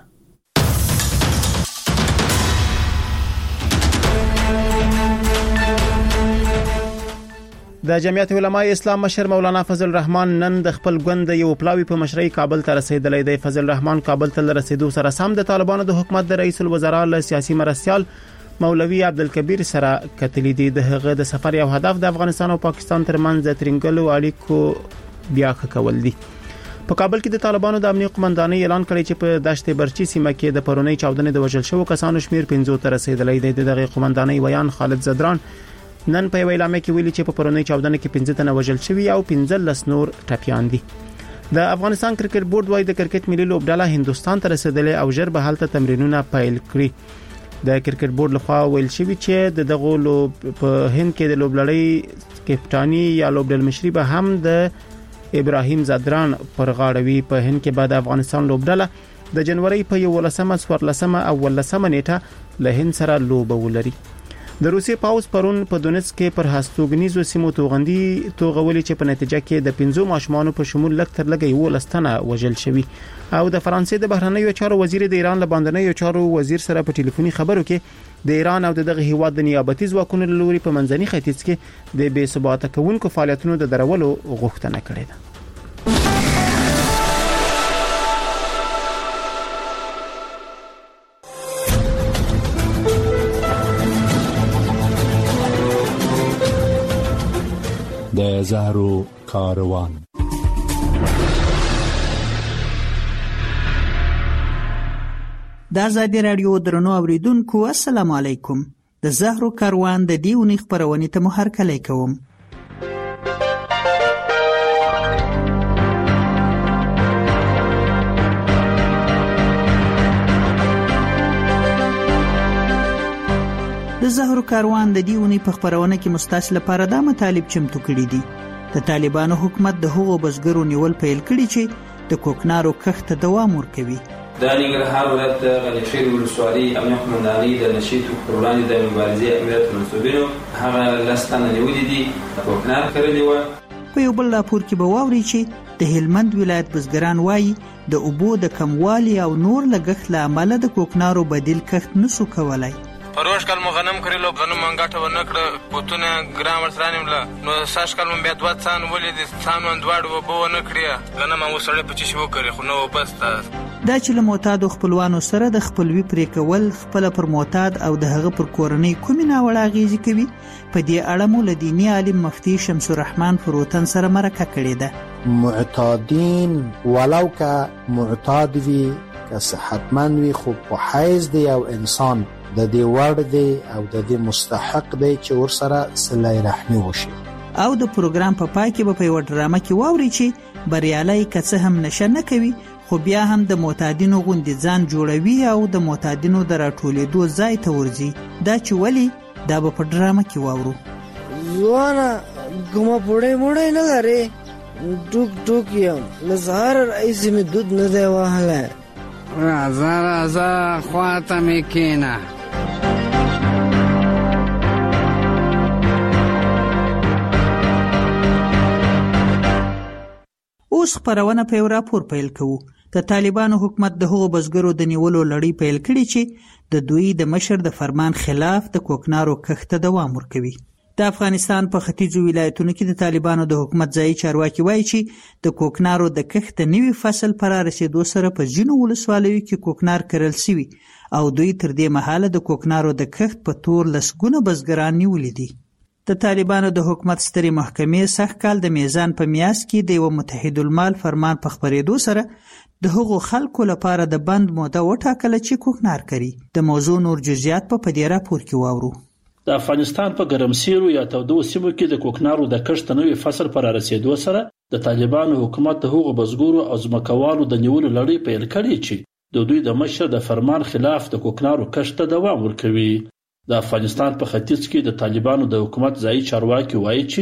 د جمعیت علماء اسلام مشر مولانا فضل الرحمن نن د خپل ګوند یو پلاوی په مشرۍ کابل ته رسیدلی دی. فضل الرحمن کابل ته رسیدو سره سم د طالبانو د حکومت د رئیس الوزرا له سیاسي مرستيال مولوی عبدالکبیر سره کتلی دی. د هغه د سفر یو هدف د افغانستان او پاکستان ترمنځ د ترنګلو اړیکو بیا کول دي. په کابل کې د طالبانو د امنیت قومندانۍ اعلان کړی چې په دشت برچی سیمه کې د پرونی چاودنې د وژل شوو کسانو شمیر 15 ته رسیدلی دی. دغه قومندانۍ ویان خالد زدران نن په اعلان کې ویلي چې په پرونی چاودنې کې 15 تنه وژل شوي او 15 نور ټپيان دي. د افغانستان کرکټ بورډ وايي د کرکټ ملي لوبډله هندستان ته رسیدلې او ژر به هلته تمرینونه پیل کړي. د کرکټ بورډ لخوا ویل شوی چې دغه لوب په هند کې د لوبلړۍ کپټانی یا لوبډل مشري به هم د ابراهیم زدران پر غاړه وي. په هند کې بعد افغانستان لوبډله د جنوري په 11 او 13 نیټه له هند سره لوب ولري. د روسي پاوز پرون په دونیتسک کې پر هستوګنیزو سیمو توغندي توغولي چې په نتیجه کې د 15 ماشومان په شمول لکتر لګي ولستنه وژل شوی. او د فرانسې د بهرنیو چارو وزیر د ایران له باندنیو چارو وزیر سره په ټلیفوني خبرو کې د ایران او دغه هیواد د نیابتي ځواکونو لوري په منځني ختیځ کې د بې ثباته کوونکو فعالیتونو د درولو غوښتنه کړې ده. د زهرو کاروان. د آزادي رادیو درنو اوریدونکو السلام علیکم. د زهرو کاروان د دیونی خبرونه ته محرکلی کوم. د زهرو کاروان د دیونی په خبرونه کې مستاس لپاره د مطالب چمتو کړي دي. د طالبانو حکومت د هغو بزګرو نیول پیل کړي چې د کوکنارو کښت دوام ورکوي. د ننګرهار ولایت غنیخیل ولسوالۍ امنیت قومندانۍ د نشي توکو وړاندې د مبارزې امنیت منسوبینو هغه لستانه نیولې دي کوکنار کړلې و. په یو بل راپور کې به واوري چې د هلمند ولایت بزګران وایي د اوبو د کموالي او نور لګښت له امله د کوکنارو بدیل کښت نسو کولای. پروش کال مو غنم کړلو غنم منګاټه ونکړه پوتونه ګرام ورسرانیم له نو ساش کال مو بیا دوه څان ولې د څانو اندواړو وبو ونکړیا غنم مو سره پچې شو کړی خو نو بس دا چې له معتاد خپلوانو سره د خپلوي پرې کول خپل پر معتاد او د هغه پر کورنۍ کومې ناوړه غیزي کوي. په دې اړه مو له دیني عالم مفتي شمس الرحمن فروتن سره مرکه کړې ده. معتادین ولو که معتاد وي که صحتمند وي خو په حیث دی او انسان د دې وړ دی او د دې مستحق دی چې ورسره صله رحمي وشي. او د پروګرام په پای کې به په یو ډرامه کې واوري چې بریالي کڅ هم نشه نه کوي خو بیا هم د معتادینو غوندې ځان جوړوي او د معتادینو د راټولېدو ځای ته ورځي. دا چې ولی دا به په ډرامه کې واورو. ځوانه کومه پوړې موړې نه لري ټوک ټوک یم لزهر ایزې مې دود نه دی وهلی. راځه راځه خواته مې کېنه. اوس خبرونه په یو راپور پیل کوو. د طالبانو حکومت د هغو بزګرو د نیولو لړۍ پیل کړي چې د دوی د مشر د فرمان خلاف د کوکنارو کښت دوام ورکوي. د افغانستان په ختیځو ولایتونو کې د طالبانو د حکومت ځایي چارواکي وایي چې د کوکنارو د کښت نوي فصل پر رسیدو سره په ځینو ولسوالیو کې کوکنار کرل شوي او دوی تر دې مهاله د کوکنارو د کښت په تور لسګونه بزګران نیولي دي. د طالبانو د حکومت سترې محکمې سږ کال د میزان په میاشت کې د یو متحد المال فرمان په خبرېدو سره د هغو خلکو لپاره د بند موده وټاکله چې کوکنار کوي. د موضوع نور جزئیات په دې راپور کې واورو. د افغانستان په ګرمسیرو یا تودو سیمو کې د کوکنارو د کښت نوې فصل پر رسیدو سره د طالبانو حکومت د هغو بزګرو او ځمکوالو د نیولو لړۍ پیل کړې چې د دوی د مشر د فرمان خلاف د کوکنارو کښت دوام ورکوي. د افغانستان په ختیځ کې د طالبانو د حکومت ځایي چارواکي وایي چې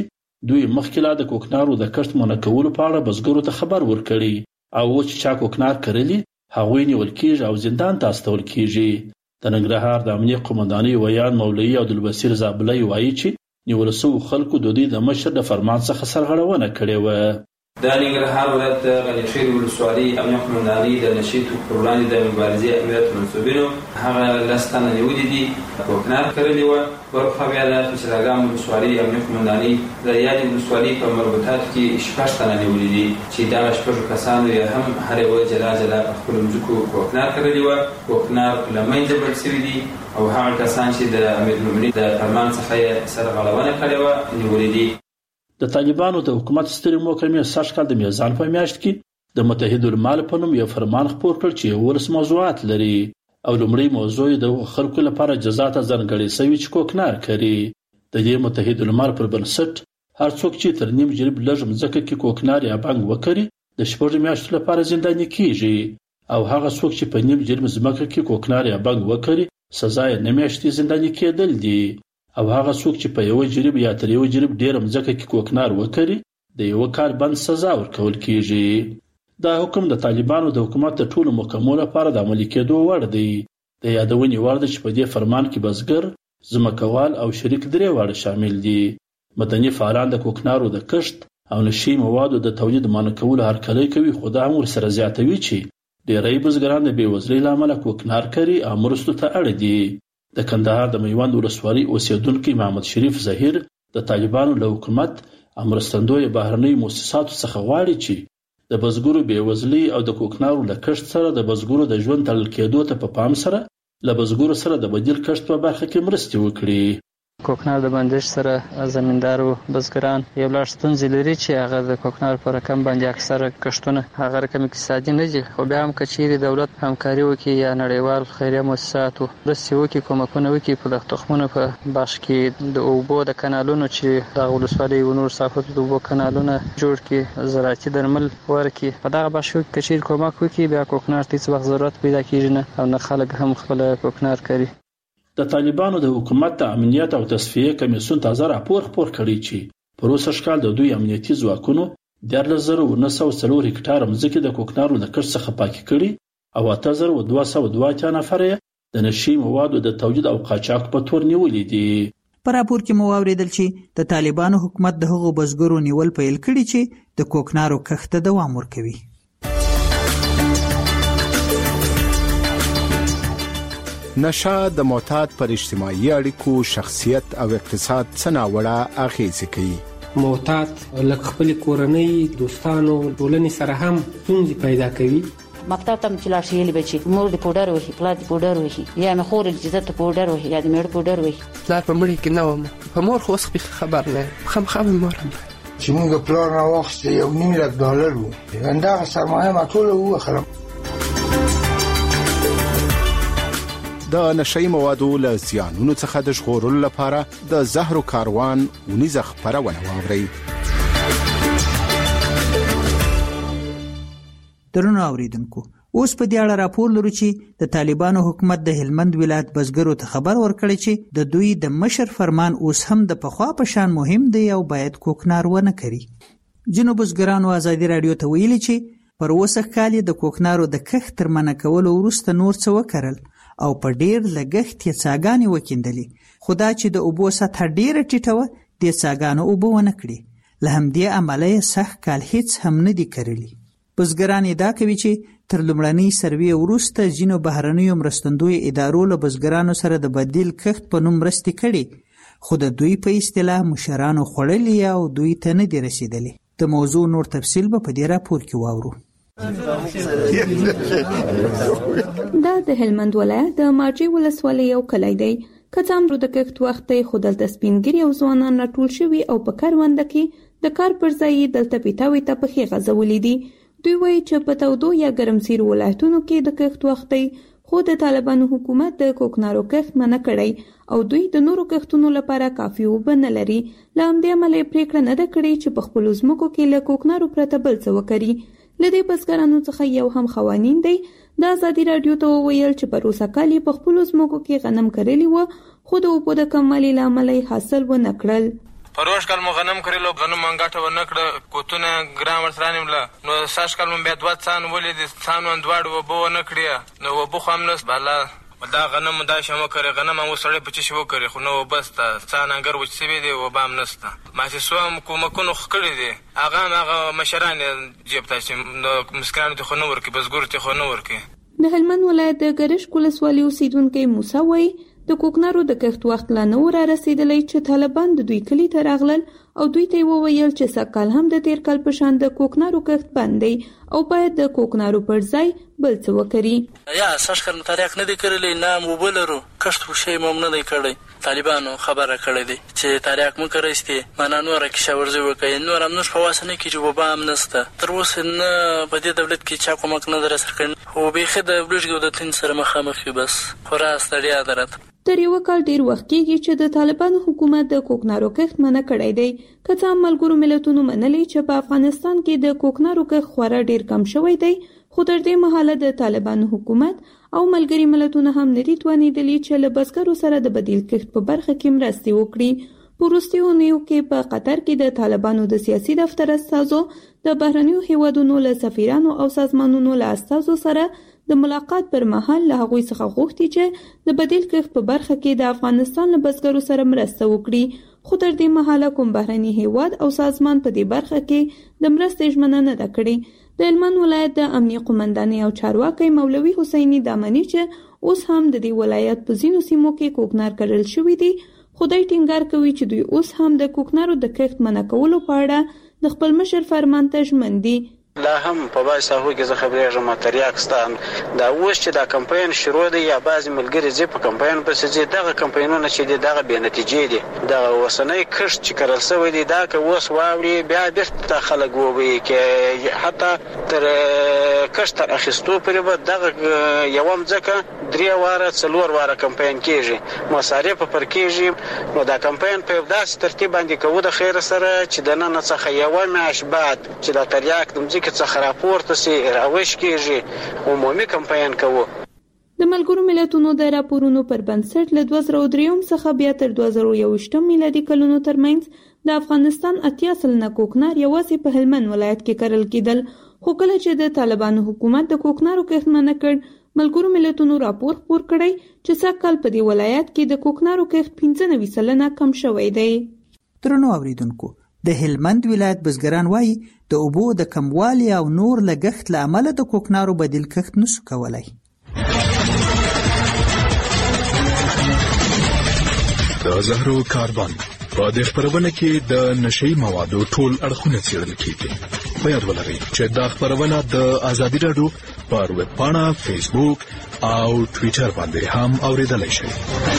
دوی مخکې لا د کوکنارو د کښت منع کولو په اړه بزګرو ته خبر ورکړي او چې چا کوکنار کرلی هغوی نیول کیږي او زندان ته استول کیږي. د ننګرهار د امنیه قومندانۍ ویان مولوي عبدالبصیر زابلي وایي چې نیول شوو خلکو د دوی د مشر د فرمان څخه سرغړونه کړې وه. د ننګرهار ولایت د غنیخیل ولسوالۍ امنیه قومندانۍ د نشې توکو پر وړاندې د مبارزې امنیت منصوبینو هغه 10 تنه نیولي دي کوکنار کرلي وه. ورپخوا بیا د پچراګام ولسوالۍ امنیه قومندانۍ د یادې ولسوالۍ په مربوطاتو کې 6 تنه نیولي دي چې دغه 6 کسانو یې هم هر یوه جلا جلا په خپلو مځکو کوکنار کرلي وه. کوکنار له منځه بړ سوي دي او هغه کسان چې د امیرالمؤمنین د فرمان څخه یې سرغړونه کړې وه نیولي دي. د طالبانو د حکومت سترې محکمې سږ کال د میزان په میاشت کې د متحد المال په نوم یو فرمان خپور کړ چې 11 موضوعات لري او لومړی موضوع د خلکو لپاره جزا ته ځانګړې شوې چې کوکنار کوي. د دې متحد المال پر بنسټ هر څوک چې تر نیم جریب لږ مځکه کې کوکنار یا بانګ وکړي د 6 میاشتو لپاره زنداني کیږي او هغه څوک چې په نیم جریب ځمکه کې کوکنار یا بانګ وکړي سزا یې 9 میاشتې زنداني کېدل دي او هغه څوک چې په یو جریب یا تر یو جریب ډیر مځکه کې کوکنار وکړي د یو کال بند سزا ورکول کیږي. دا حکم د طالبانو د حکومت د ټولو محکمو لپاره د عملي کېدو وړ دی. د یادونې وړ ده چې په دې فرمان کې بزګر، ځمکوال او شریک درې واړه شامل دي. مدني فعالان د کوکنارو د کښت او نشي موادو د تولید منع کولو هرکلی کوي، خو دا هم ورسره زیاتوي چې ډېری بزګران د بېوزلۍ له امله کوکنار کوي او مرستو ته اړ دي. د کندهار د میوند ولسوالۍ اوسیدونکي محمد شریف ظهیر د طالبانو له حکومت او مرستندویه بهرنیو مؤسساتو څخه غواړي چې د بزګرو بېوزلۍ او د کوکنارو له کښت سره د بزګرو د ژوند تړل کېدو ته په پام سره له بزګرو سره د بدیل کښت په برخه کې مرستې وکړي. کوکنار د بندش سره زمیندارو بزګران یو لړ ستونزې لري چې هغه د کوکنار په رقم باندې اکثره کښتونه هغه رقم اقتصادي نه دي، خو بیا هم که چیرې دولت همکاري وکړي یا نړیوال خیریه مؤسساتو مرستې وکړي، کومکونه وکړي په دغه تخمونو په بخش کې د اوبو د کانالونو چې د ولسوالۍ او نور ساحاتو د اوبو کانالونه جوړ کړي، زراعتي درمل ورکړي، په دغه بخش کې که چیرې کومک وکړي بیا کوکنار ته هیڅ وخت ضرورت پیدا کیږي نه او نه خلک هم خپل کوکنار کوي. د طالبانو د حکومت د امنیت او تصفیه کمیسیون تازه راپور خپور کړی چې په روسه شکال د دوی امنیتي ځواکونو 13904 هکټار مځکه د کوکنارو د کښت څخه پاکي کړي او 8202 نفر د نشي موادو د تولید او قاچاق په تور نیولې دي. په راپور کې مو واوریدل چې د طالبانو حکومت د هغو بزګرو نیول پیل کړي چې د کوکنارو کښت ته دوام ورکوي. نشه د معتاد پر اجتماعي اړیکو، شخصیت او اقتصاد څه ناوړه اغیزې کوي. معتاد لکه خپل کورنۍ، دوستانو، ټولنې سره هم ستونزې پیدا کوي. مکتب ته چې لاړ شي بچي مور د پودر وهي، پلار د پودر وهي، یا مې خور د عزت پودر وهي، یا د مېړه پودر وهي. پلار په مړي کې نه وم، په مور خو اوس خبر نه خامخا مور هم چې موږ پلار نه واخیست $1,000,000 وو، همدغه سرمایه ما ټوله ووخلم. د نشئی موادو له زیانونو څخه د ژغورلو لپاره د زهرو کاروان ونیزه خپرونه واورئ. درنو اوریدونکو، اوس په دې اړه راپور لرو چې د طالبانو حکومت د هلمند ولایت بزګرو ته خبر ورکړی چې د دوی د مشر فرمان اوس هم د پخوا په شان مهم دی او باید کوکنار ونه کړي. ځینو بزګرانو ازادي راډیو ته ویلي چې پر اوسه کال د کوکنارو د کښت تر منع کولو وروسته نور څه وکړل او په ډیر لګښت یې څاګانې وکیندلې، خو دا چې د اوبو سطحه ډیره ټیټه وه دې څاګانو اوبه ونه کړې. له همدې امله یې سږ کال هیڅ هم نه دي کرلي. بزګران ادعا کوي چې تر لومړنۍ سروې وروسته ځینو بهرنیو مرستندویو ادارو له بزګرانو سره د بدیل کښت په نوم مرستې کړي، خو د دوی په اصطلاح مشرانو خوړلي او دوی ته نه دي رسیدلي. د موضوع نور تفصیل به په دې راپور کې واورو. دا د هلمند ولایت د مارجې ولسوالۍ یو کلی دی. که څه هم د کښت وخت دی، خو دلته سپینګیري او ځوانان راټول شوي او په کرونده کې د کار پر ځای دلته پیتاوي ته پښې غځولې دي. دوی وایي چې په تودو یا ګرمسیرو ولایتونو کې د کښت وخت دی، خو د طالبانو حکومت د کوکنارو کښت منع کړی او دوی د نورو کښتونو لپاره کافي اوبه نه لري. له همدې امله یې پریکړه نه ده کړې چې په خپلو ځمکو کې له کوکنارو پرته بل څه وکړي. له دې بزګرانو څخه یو هم خوانین دی. د ازادي راډیو ته وویل چې په روسه کال یې په خپلو ځمکو کې غنم کرلي وه، خو د اوبو د کموالي له امله یې حاصل ونه کړل. پروش کال مو غنم کړلو غنم منګاټه ونکړه کوتونه ګرام ورسره نیمله نو ساش کال مو بیا دوه څان ولې څان وندواړ وبو ونکړیا نو وبو خامنس بالا دا غنم دا شمه کړې غنم مو سړې پچې شو کړې خو نو بس تا څان انګر وچ سوي دی و بام نسته ما چې سوم کومکونو خکړې دي هغه مشران جيب تاسو نو مسکران ته خو نو ورکی بس ګور ته خو نو ورکی د هلمند ولایت د ګرشک ولسوالۍ اوسیدونکو موسی وای د کوکنارو د کښت وخت لا نه ور رسیدلی چې طالبان د دوی کلی ته راغلل او دوی ته وویل چې سکهال هم د تیر کال په شان د کوکنارو کښت بند دی او باید د کوکنارو پر ځای بل څه وکړي یا اساس کړه تاریخ نه دی کړلی نه موبایلرو کښت وشي مم نه دی کړی طالبانو خبره کړې دي چې تاریخ مو کړئسته معنا نور کې شاورځي وکړي نور هم نش په واسنه کې چې وبا هم نسته تر اوسه نه په دې دولت کې چا کومک نه درسر کړي او به خد بلوشګو د تین سره مخامخ بس خلاص تړیا درته تر یو کال ډیر وخت کېږي چې د طالبانو حکومت د کوکنارو کښت منع کړی دی که څه ملګرو ملتونو منلي چې په افغانستان کې د کوکنارو کښت خورا ډیر کم شوی دی خو تر دې مهاله د طالبانو حکومت او ملګري ملتونه هم ندي توانیدلي چې له بزګرو سره د بدیل کښت په برخه کې مرستې وکړي په وروستیو اونیو کې په قطر کې د طالبانو د سیاسي دفتر استازو د بهرنیو هیوادونو له سفیرانو او سازمانونو له استازو سره د ملاقات پر مهال له هغوی څخه غوښتي چې د بدیل کښت په برخه کې د افغانستان له بزګرو سره مرسته وکړي خو تر دې مهاله کوم بهرني هیواد او سازمان په دې برخه کې د مرستې ژمنه نه ده کړې د هلمند ولایت د امنیه قومندانۍ او چارواکي مولوي حسیني دامني چې اوس هم د دې ولایت په ځینو سیمو کې کوکنار کرل شوی دی خدای ټینګار کوي چې دوی اوس هم د کوکنارو د کښت منع کولو په اړه د خپل مشر فرمان ته ژمن دي لا هم په باز ساحو کې زه خبرېږم تریاکستان دا اوس چې دا کمپاین شروع دی یا بعض ملګری زی په کمپاین پسې زی دغه کمپاینونه چې دی دغه به نتیجې دي دا وسنۍ کښت چې کرل شوی دی دا که اوس واوړي بیا بیرته خلک ووي کې حتی تر کښت تر اخیستو پورې به دغه یوم ځکه 3 واره 4 واره کمپاین کېږي مصارف پر کېږي نو دا کمپاین په داسې ترتیب باندې کوو د خیر سره چې د نن څخه یو میاشت بعد چې دا تریاک د کې څخه راپورته سي راوښ کېږي عمومي کمپاین کوو د ملګرو ملتونو د راپورونو پر بنسټ له 2003 څخه بیا تر 2021 میلادي کلونو ترمنځ د افغانستان 80 سلنه کوکنار یوازې په هلمند ولایت کې کرل کېدل خو کله چې د طالبانو حکومت د کوکنارو کښت منع کړ ملګرو ملتونو راپور خپور کړی چې سږکال په دې ولایت کې د کوکنارو کښت 95 سلنه کم شوی دی ترنو اوریدونکو د هلمند ولایت بزګران وایي د اوبو د کموالي او نور لګښت له امله د کوکنارو بدیل کښت نشو کولای. د زهرو کاروان په دې خبرونه کې د نشئی موادو ټول اړخونه څېړل کیږي. په یاد ولرئ چې دا خبرونه د ازادي رادیو پر ویب پاڼه، فیسبوک او ټوئیټر باندې هم اوریدلای شئ.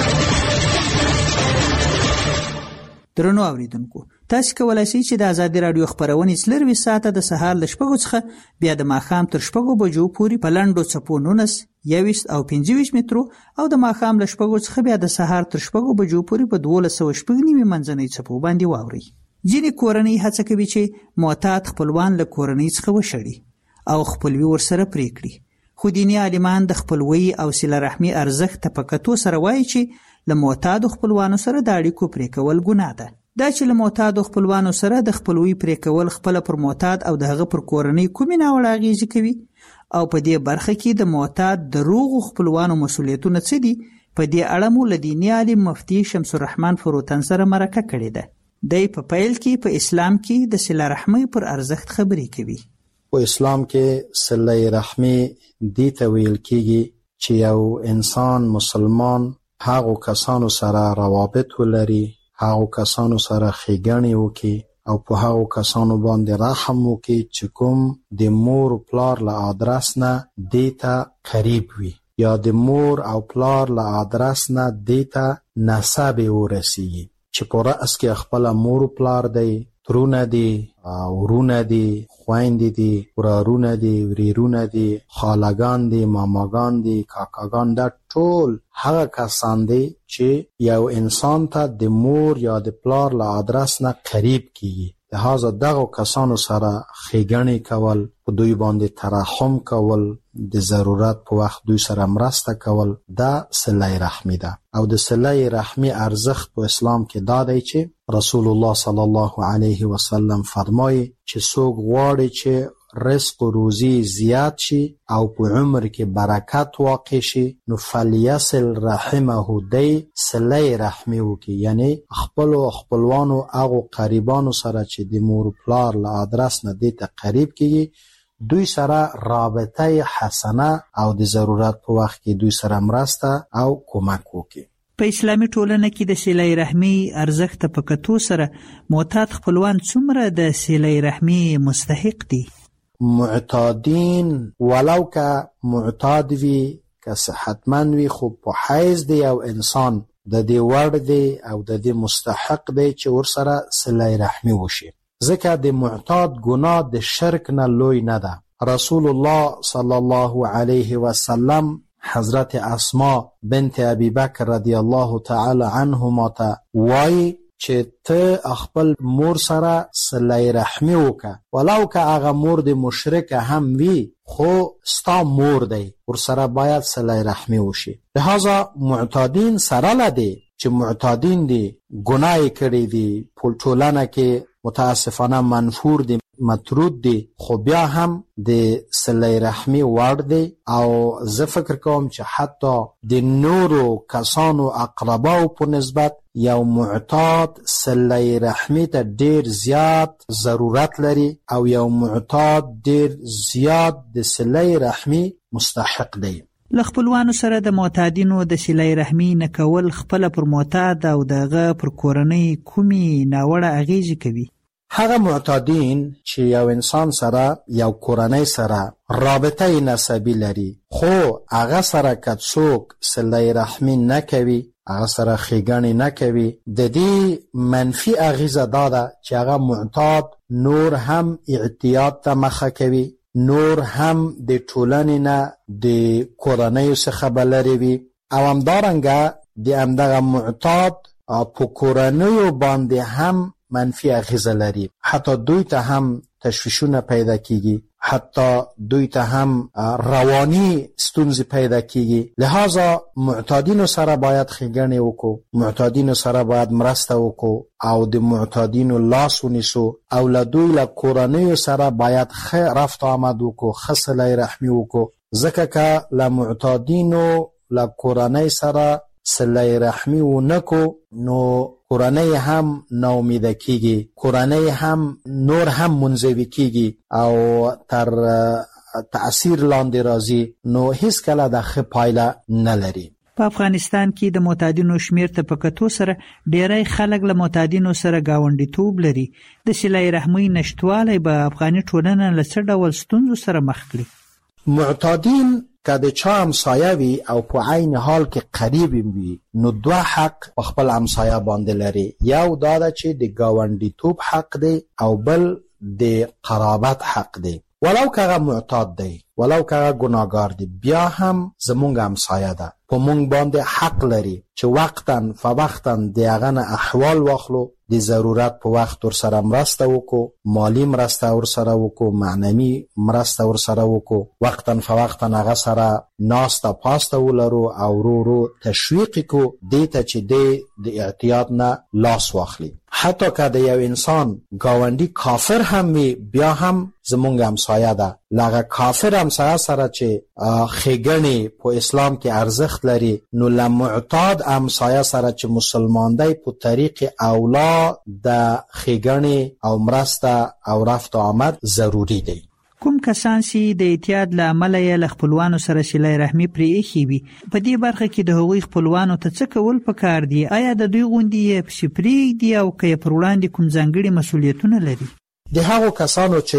درنو اوریدونکو تاسو کولای شئ چې د ازادي رادیو خبرونه سلروي ساعته د سهار ل 8 څخه بیا د ماښام تر 8 بجو پورې په لاندو چپو 19 21 او 25 مترو او د ماښام ل 8 څخه بیا د سهار تر 8 بجو پورې په 1290 منځنۍ چپو باندې واوري. ځینې کورنۍ هڅه کوي چې معتاد خپلوان له کورنۍ څخه وشړي او خپلوي ورسره پرې کړي خو دیني عالمان د خپلوي او صله رحمي ارزښت په کتو سره وایي چې له معتاد خپلوانو سره د اړیکو پرې کول ګناه ده. دا چې له معتاد خپلوانو سره د خپلوي پرې کول خپل پر معتاد او د هغه پر کورنۍ کومې ناوړه اغیزې کوي او په دې برخه کې د معتاد د روغ خپلوانو مسؤلیتونه څه دي په دې اړه مو له دیني عالم مفتی شمس الرحمن فروتن سره مرکه کړې ده. دی په پیل کې په اسلام کې د صله رحمۍ پر ارزښت خبرې کوي. په اسلام کې صله رحمي دې ته ویل کېږي چې یو انسان مسلمان هغو کسانو سره روابط ولري، هغو کسانو سره ښېګڼې وکړي او په هغو کسانو باندې رحم وکړي چې کوم د مور و پلار له آدرس نه دې ته قریب وي یا د مور او پلار له آدرس نه دې ته نسب ورسیږي چې په رأس کې خپله مور و پلار دی، ترونه دي، ورونه دي، خویندې دي، ورارونه دي، وریرونه دي، خالګان دي، ماماګان دي، کاکاګان، دا ټول هغه کسان دي چې یو انسان ته د مور یا د پلار له آدرس نه قریب کیږي. لہذا دغه کسانو سره ښېګڼې کول، په دوی باندې ترحم کول، د ضرورت په وخت دوی سره مرسته کول، دا صله رحمي ده. او د صله رحمي ارزښت په اسلام کې دا دی چې رسول الله صلی الله علیه وسلم فرمایي چې څوک غواړي چې رزق و روزی زیات شي او په عمر کې برکت واقع شي نو فلیصل رحمه دی صله رحمی وکړي، یعنی خپلوانو هغو قریبانو سره چې د مور پلار له ادرس نه دې ته قریب کیږي دوی سره رابطه حسنه او د ضرورت په وخت کې دوی سره مرسته او کومک وکړي. په اسلامي ټولنه کې د صله رحمی ارزښت په کتو سره معتاد خپلوان څومره د صله رحمی مستحق دي؟ معتادین ولو که معتاد وي که صحتمند وي خو په حیث دی او انسان د دې وړ دی او د دې مستحق دی چې ورسره صله رحمی وشي، ځکه د معتاد ګناه د شرک نه لوی نه ده. رسول الله صلی الله علیه وسلم حضرت اسماء بنت ابي بکر رضی الله تعالی عنهما ته وایي چې ته خپل مور سره صله رحمی وکړه، ولو که هغه مور د مشرک هم وي خو ستا مور دی، ورسره باید صله رحمی وشي. لہذا معتادین سره لدی چې معتادین دي ګناه کړی دي په ټولنه کې متاسفانه منفور دي مطرود دي خو بیا هم د صله رحمی وړ دي او زه فکر کوم چې حتی د نورو کسانو اقرباو په نسبت یو معتاد صله رحمی ته ډیر زیات ضرورت لري او یو معتاد ډیر زیات د صله رحمی مستحق دی. لخپلوانو سره د معتادینو د صله رحمی نه کول خپل پر معتاد او دغه پر کورنۍ کومي ناوړه اغیزې کوي؟ هغه معتادین چې یو انسان سره یو کورنۍ سره رابطه نسبی لري خو هغه سره که څوک صله رحمی نه کوي، هغه سره ښېګڼې نه کوي، د دې منفي اغیزه دا ده چې هغه معتاد نور هم اعتیاد ته مخه کوي، نور هم د ټولنې نه د کورنیو څخه بلرې وي او همدارنګه د همدغه معتاد په کورنیو باندې هم منفي اغیزه لري، حتی دوی ته هم تشویشونه پیدا کیږي، حتی دوی ته هم رواني ستونزې پیدا کیږي. لہذا معتادینو سره باید ښېګڼې وکړو، معتادینو سره باید مرسته وکړو او د معتادینو لاس ونیسو او له دوی له کورنیو سره باید ښه رفت آمد وکړو، ښه صله رحمي وکړو، ځکه که له معتادینو له کورنۍ سره صله رحمی ونکو نو کورنۍ هم ناامیده کیږي، کورنۍ هم نور هم منزوی کیږي او تر تأثیر لاندې راځي، نو هیڅ کله د ښه پایله نه لري. په افغانستان کې د معتادینو شمیر ته په کتو سره ډیری خلک له معتادینو سره گاونډیتوب لري. د صله رحمی نشټوالی به افغاني ټولنه له څه ډول ستونزو سره مخ کړي؟ معتادین که د چا همسایه وي او په عین حال کې قریب وي نو دوه حق په خپل همسایه باندې لري، یو دا ده چې د گاونډیتوب حق دی او بل د قرابت حق دی. ولو که هغه معتاد دی، ولو که هغه ګناهګار دی، بیا هم زمونږ همسایه ده، په مونږ باندې حق لري چې وقتاً فوقتاً د هغه نه احوال واخلو، د ضرورت په وخت ورسره مرسته وکړو، مالی مرسته ورسره وکړو، معنوي مرسته ورسره وکړو، وقتاً فوقتاً هغه سره ناسته پاسته ولرو او ورو ورو تشویق کړو دې ته چې د اعتیاد نه لاس واخلي. حتی که د یو انسان گاونډي کافر هم وي بیا هم زمونږ همسایه ده. لغه کافر همسایه سره چې ښېګڼې په اسلام کې ارزښت لري نو له معتاد همسایه سره چې مسلمان دی په طریق اولا د ښېګڼې او مرسته او رفت آمد ضروری دی. کوم کسان چې د اعتیاد له امله یې له خپلوانو سره صله رحمي پرې ایښې وي، په دې برخه کې د هغوی خپلوانو ته څه کول پکار دي؟ آیا د دوی غوندې یې پسې پرېږدي او که یې پر وړاندې کوم ځانګړي مسؤلیتونه لري؟ د هغو کسانو چې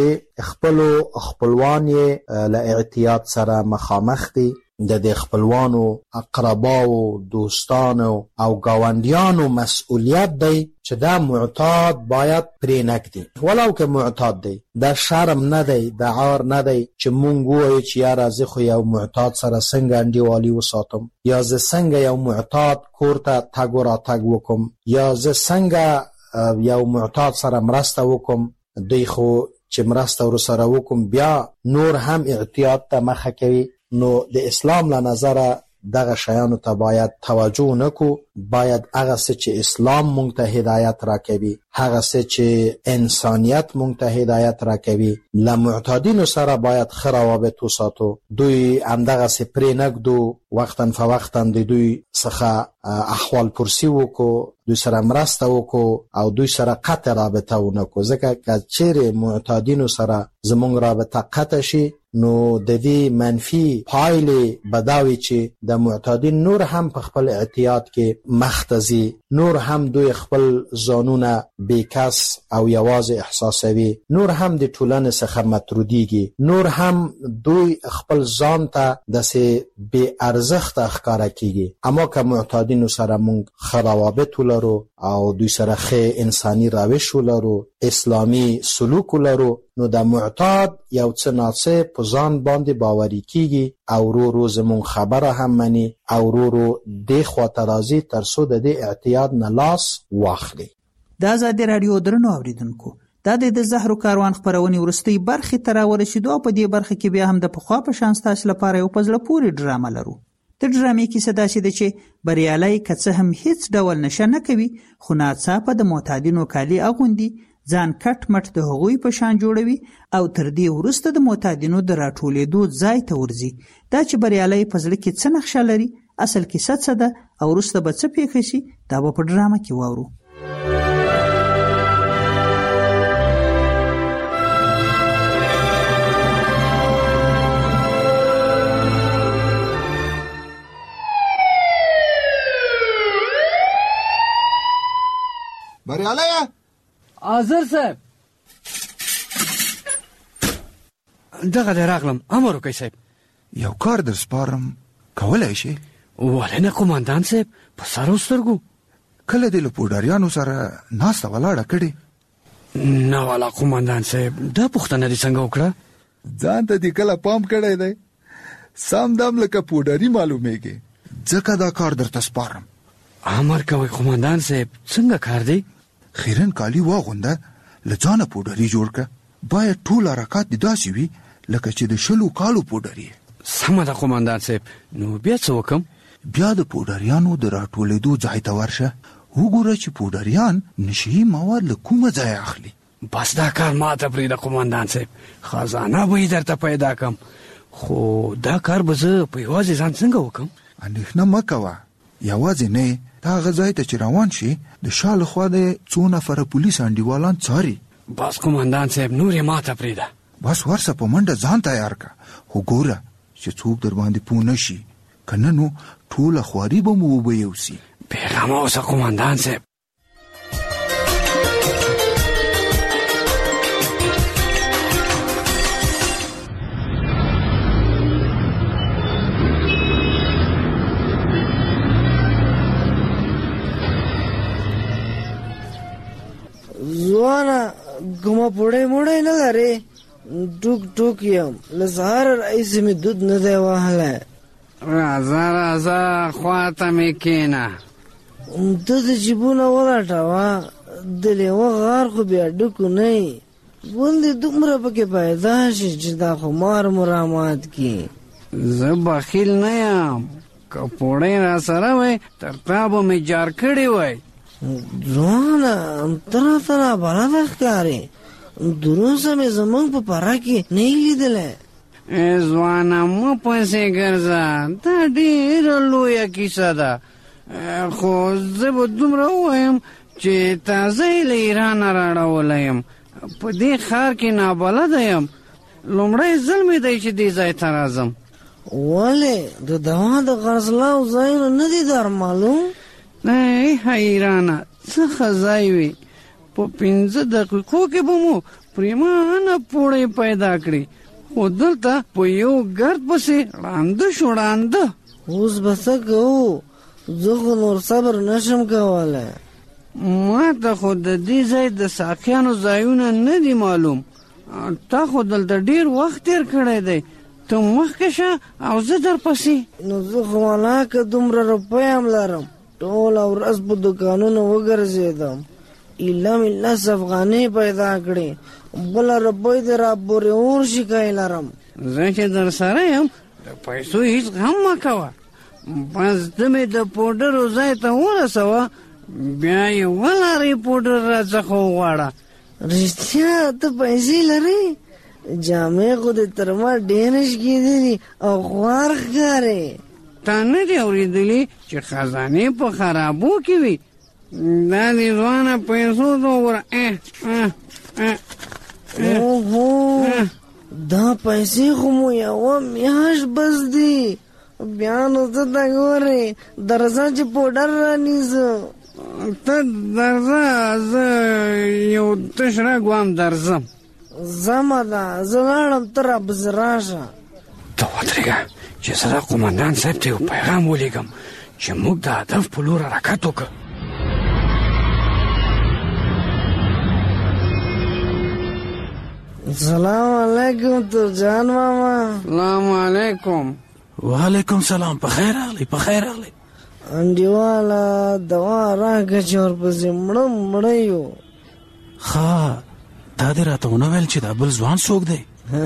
خپلوان یې له اعتیاد سره مخامخ دي، د خپلوانو، اقرباو، دوستانو او گاونډیانو مسؤلیت دی چې دا معتاد باید پرې نږدي. ولو که معتاد دی، دا شرم نه دی، دا عار نه دی چې مونږ ووایو چې یاره زه خو یو معتاد سره څنګه انډیوالي وساتم، یا زه څنګه یو معتاد کور ته تګ و راتګ وکم، یا زه څنګه یو معتاد سره مرسته وکم. دوی خو چې مرسته ورسره وکم بیا نور هم اعتیاد ته مخه کوي. نو د اسلام له نظره دغه شیانو ته باید توجه نکو. باید هغه څه چې اسلام مونږ ته هدایت راکوي، هغه څه چې انسانیت مونږ ته هدایت راکوي، له معتادینو سره باید ښه روابط وساتو. دوی همدغه څه پرې نږدو، وقتا فوقتا د دوی څخه احوال پرسی وکړو، دوی سره مرسته وکړو او دوی سره قطع رابطه ونکړو. ځکه که چیرې معتادینو سره زمونږ رابطه قطع شي نو د دې منفي پایلې بداوي چې د معتادین نور هم په خپل اعتیاد کې مختزي، نور هم دوی خپل ځانونه بیکس او یوازې احساسوي، نور هم د ټولنې څخه مطرودیږي، نور هم دوی خپل ځان ته داسې بې ارزښته ښکاره کیږي. اما که معتادینو سره مونږ ښه روابط ولرو او دوی سره ښه انساني روش ولرو، اسلامي سلوک ولرو، نو د معتاد یو څه ناڅه په ځان باندې باوري کیږي او ورو زمون خبره هم مني او ورو د خواته راځي تر څو د اعتیاد نه لاس واخلي. د آزادي رادیو درنو اوریدونکو، دا د زهرو کاروان خبرونې ورستۍ برخې ته راورسېدو او په دې برخه کې بیا هم د پخوا په شان ستاسو لپاره یو په زړه پورې ډرامه لرو. د ډرامې کیسه داسې ده چې بریالی که څه هم هیڅ ډول نشه نه کوي، خو ناڅاپه د معتادینو کالي اغوندي، ځان کټ مټ د هغوی په شان جوړوي او تر دې وروسته د معتادینو د راټولېدو ځای ته ورځي. دا چې بریالی په زړه کې څه نقشه لري، اصل کیسه څه ده او وروسته به څه پیښه شي، دا به په ډرامه کې واورو. بریالی حاضر صاحب، دغه دی راغلم. امر وکړئ صاحب. یو کار در سپارم، کولی شي؟ ولې نه قومندان صاحب، په سر او سترګو. کله دې له پوډریانو سره ناسته ولاړه کړې؟ نه والا قومندان صاحب، دا پوښتنه دې څنګه وکړه؟ ځان ته دې کله پام کړی دی؟ سم دم لکه پوډري معلومیږي، ځکه دا کار درته سپارم. امر کوئ قومندان صاحب، څنګه کار دی؟ خیرن کالی واغونده، له ځانه پوډري جوړ که. باید ټول حرکات دې داسې وي لکه چې د 20 کالو پوډري. سمه ده قومندان صاحب، نو بیا څه وکم؟ بیا د پوډریانو د راټولېدو ځای ته ورشه، وګوره چې پوډریان نشي مواد له کومه ځای اخلي. بس دا کار ماته پرېږده قومندان صاحب، خزانه به یې درته پیدا کم. خو دا کار به زه په یوازې ځان څنګه وکم؟ اندېښنه مه کوه، یوازې نه، تا هغه ځای ته چې روان شي د شا له خوا د 2 نفره پولیس انډیوالان څاري. بس قومندان صاحب، نور یې ماته پرېږده. بس ورسه په منډه ځان تیار که، خو ګوره چې څوک در باندې پوه نه شي، که نه نو ټوله خواري به مو وبه یوسي. بېغمه اوسه قومندان صاحب. ځوانه کومه پوړی موړی نه لرې؟ ټوک ټوک یم، له سهاره راهیسې مې دود نه دی وهلی. راځه راځه خواته مې کښېنه. ته د جیبونه ولټوه، د لیوه غار خو بیا ډکو نه یي، غوندې دومره پکې پیدا شي چې دا خمار مو رامات کړي. زه بخیل نه یم، که پوړی را سره وی تر تا به مې جار کړی وی. ځوانه ته راته نابلده ښکارې، دروسه مې زمونږ په پره کې نه یې لیدلی. ځوانه مه پسې ګرځه، دا ډېره لویه کیسه ده، خو زه به دومره ووایم چې تازه یې له ایرانه راړولی یم. په دې ښار کې نابلده یم، لومړی ځل مې دی چې دې ځای ته راځم. ولې د دوا د خرڅلاو ځایونه نه دي در معلوم؟ ای حیرانه، څه ښه ځای وي، په 5 دقیقو کې به مو پریمانه پوړی پیدا کړي، خو دلته په یو ګرد پسې ړانده شو ړانده. اوس به څه کوو؟ زه خو نور صبر نشم کولی. ما ته خو د دې ځای د ساقیانو ځایونه نه دي معلوم، تا خو دلته ډېر وخت تېر کړی دی، ته مخکې شه او زه در پسې. نو زه خو ولاکه دومره روپۍ هم لرم، ټوله ورځ په دوکانونو وګرځېدم، ایله مې 10 افغانۍ پیدا کړې، بله روپۍ دې را پورې ورشي که یې لرم. زه چې در سره یم د پیسو هېڅ غم مه کوه، بس ته مې د پوډرو ځای ته ورسوه بیا یې ولارې پوډر راڅخه وغواړه. رښتیا ته پیسې لرې؟ جامې خو دې تر ما ډېرې شګېدلې او خوار ښکارې. تا نه دې اورېدلي چې خزانې په خرابو کې وي؟ دا دې ځوانه پیسو ته وګوره. اوهو دا پیسې خو مو یوه میاشت بس دي. بیا نو ته ته ګورې درځه چې پوډر رانیسه. ته درځه زه یو تش رګ درځم. زمه ده زه لاړم ته راپسې راشه. ته ودرېږه چې زه د قومندان صاحب ته یو پیغام ولیږم چې موږ د هدف په لور حرکت وکړو. سلام علیکم ترجان ماما. سلام علیکم. وعلیکم سلام. په خیر راغلی په خیر راغلی. انډیواله دوا راکړه چې ورپسې مړه یو. ښه تا دې راته ونه ویل چې دا بل ځوان څوک دی؟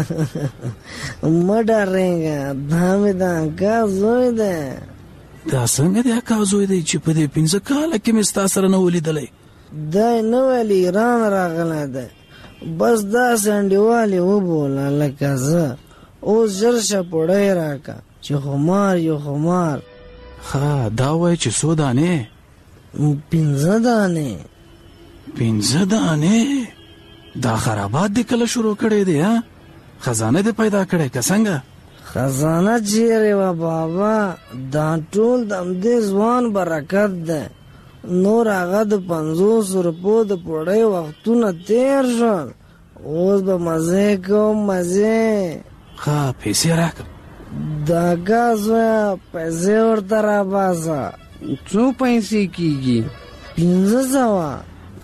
مه ډارېږه دا مې د اکا زوی دی. دا څنګه د اکا زوی دی چې په دې 15 کاله کې مې ستا سره نه ولیدلی؟ دی نه ویل ایران راغلی دی. بس داسې انډیوال یې وبوله لکه زه. اوس ژر شه پوړی راکړه چې خمار یو خمار. ښه دا وایي چې څو دانې؟ 15 دانې. 15 دانې؟ دا خرابات دې کله شروع کړی دی؟ خزانه دې پیدا کړی که څنګه؟ خزانه چیرې وه بابا؟ دا ټول د همدې ځوان برکت دی. نور هغه د 50 روپو د پوړۍ وختونه تیر شول. اوس به مزې کوم مزې. ښه پیسې راکړه. د اکا زویه پیسې ورته راباسه. څو پیسې کېږي؟ 1500.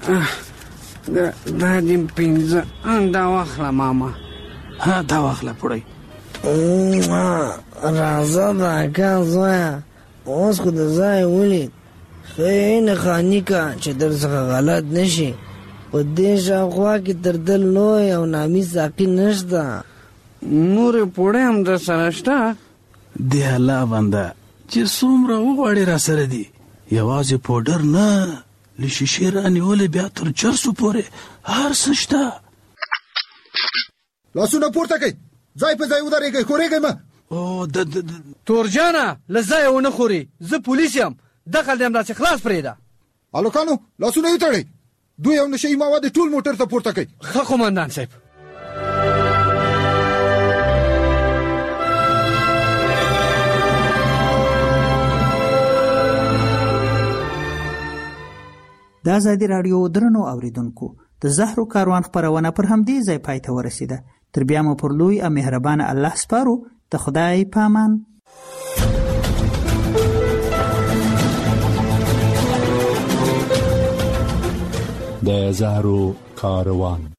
دا دې 15. دا واخله ماما. ها دا واخله پوړۍ. راځه د اکا زویه اوس خو د ځای ولید. ښه نښاني که چې در څخه غلط نشي. په دې شاوخوا کې تر ده لوی او نامي ساقي نشته. نورې پوړۍ هم در سره شته؟ دی الله بنده چې څومره وغواړې را سره دي. یوازې پوډر نه له شیشې رانیولې بیا تر چرسو پورې هر څه شته. لاسونه پورته کړئ. ځای په ځای ودرېږئ. خورېږئ مه. تورجانه له ځایه ونه خورې. زه پولیس یم. دخل دې همداسې خلاص پرېږده. هلکانو لاسونه یې تړئ. دوی او نشه یي مواد ټول موټر ته پورته کړئ. ښه قومندان صاحب. د ازادي راډیو درنو اوریدونکو د زهرو کاروان خپرونه پر همدې ځای پای ته ورسیده. تر بیا مو پر لوی او مهربانه الله سپارو. د خدای پامان. د زهرو کاروان.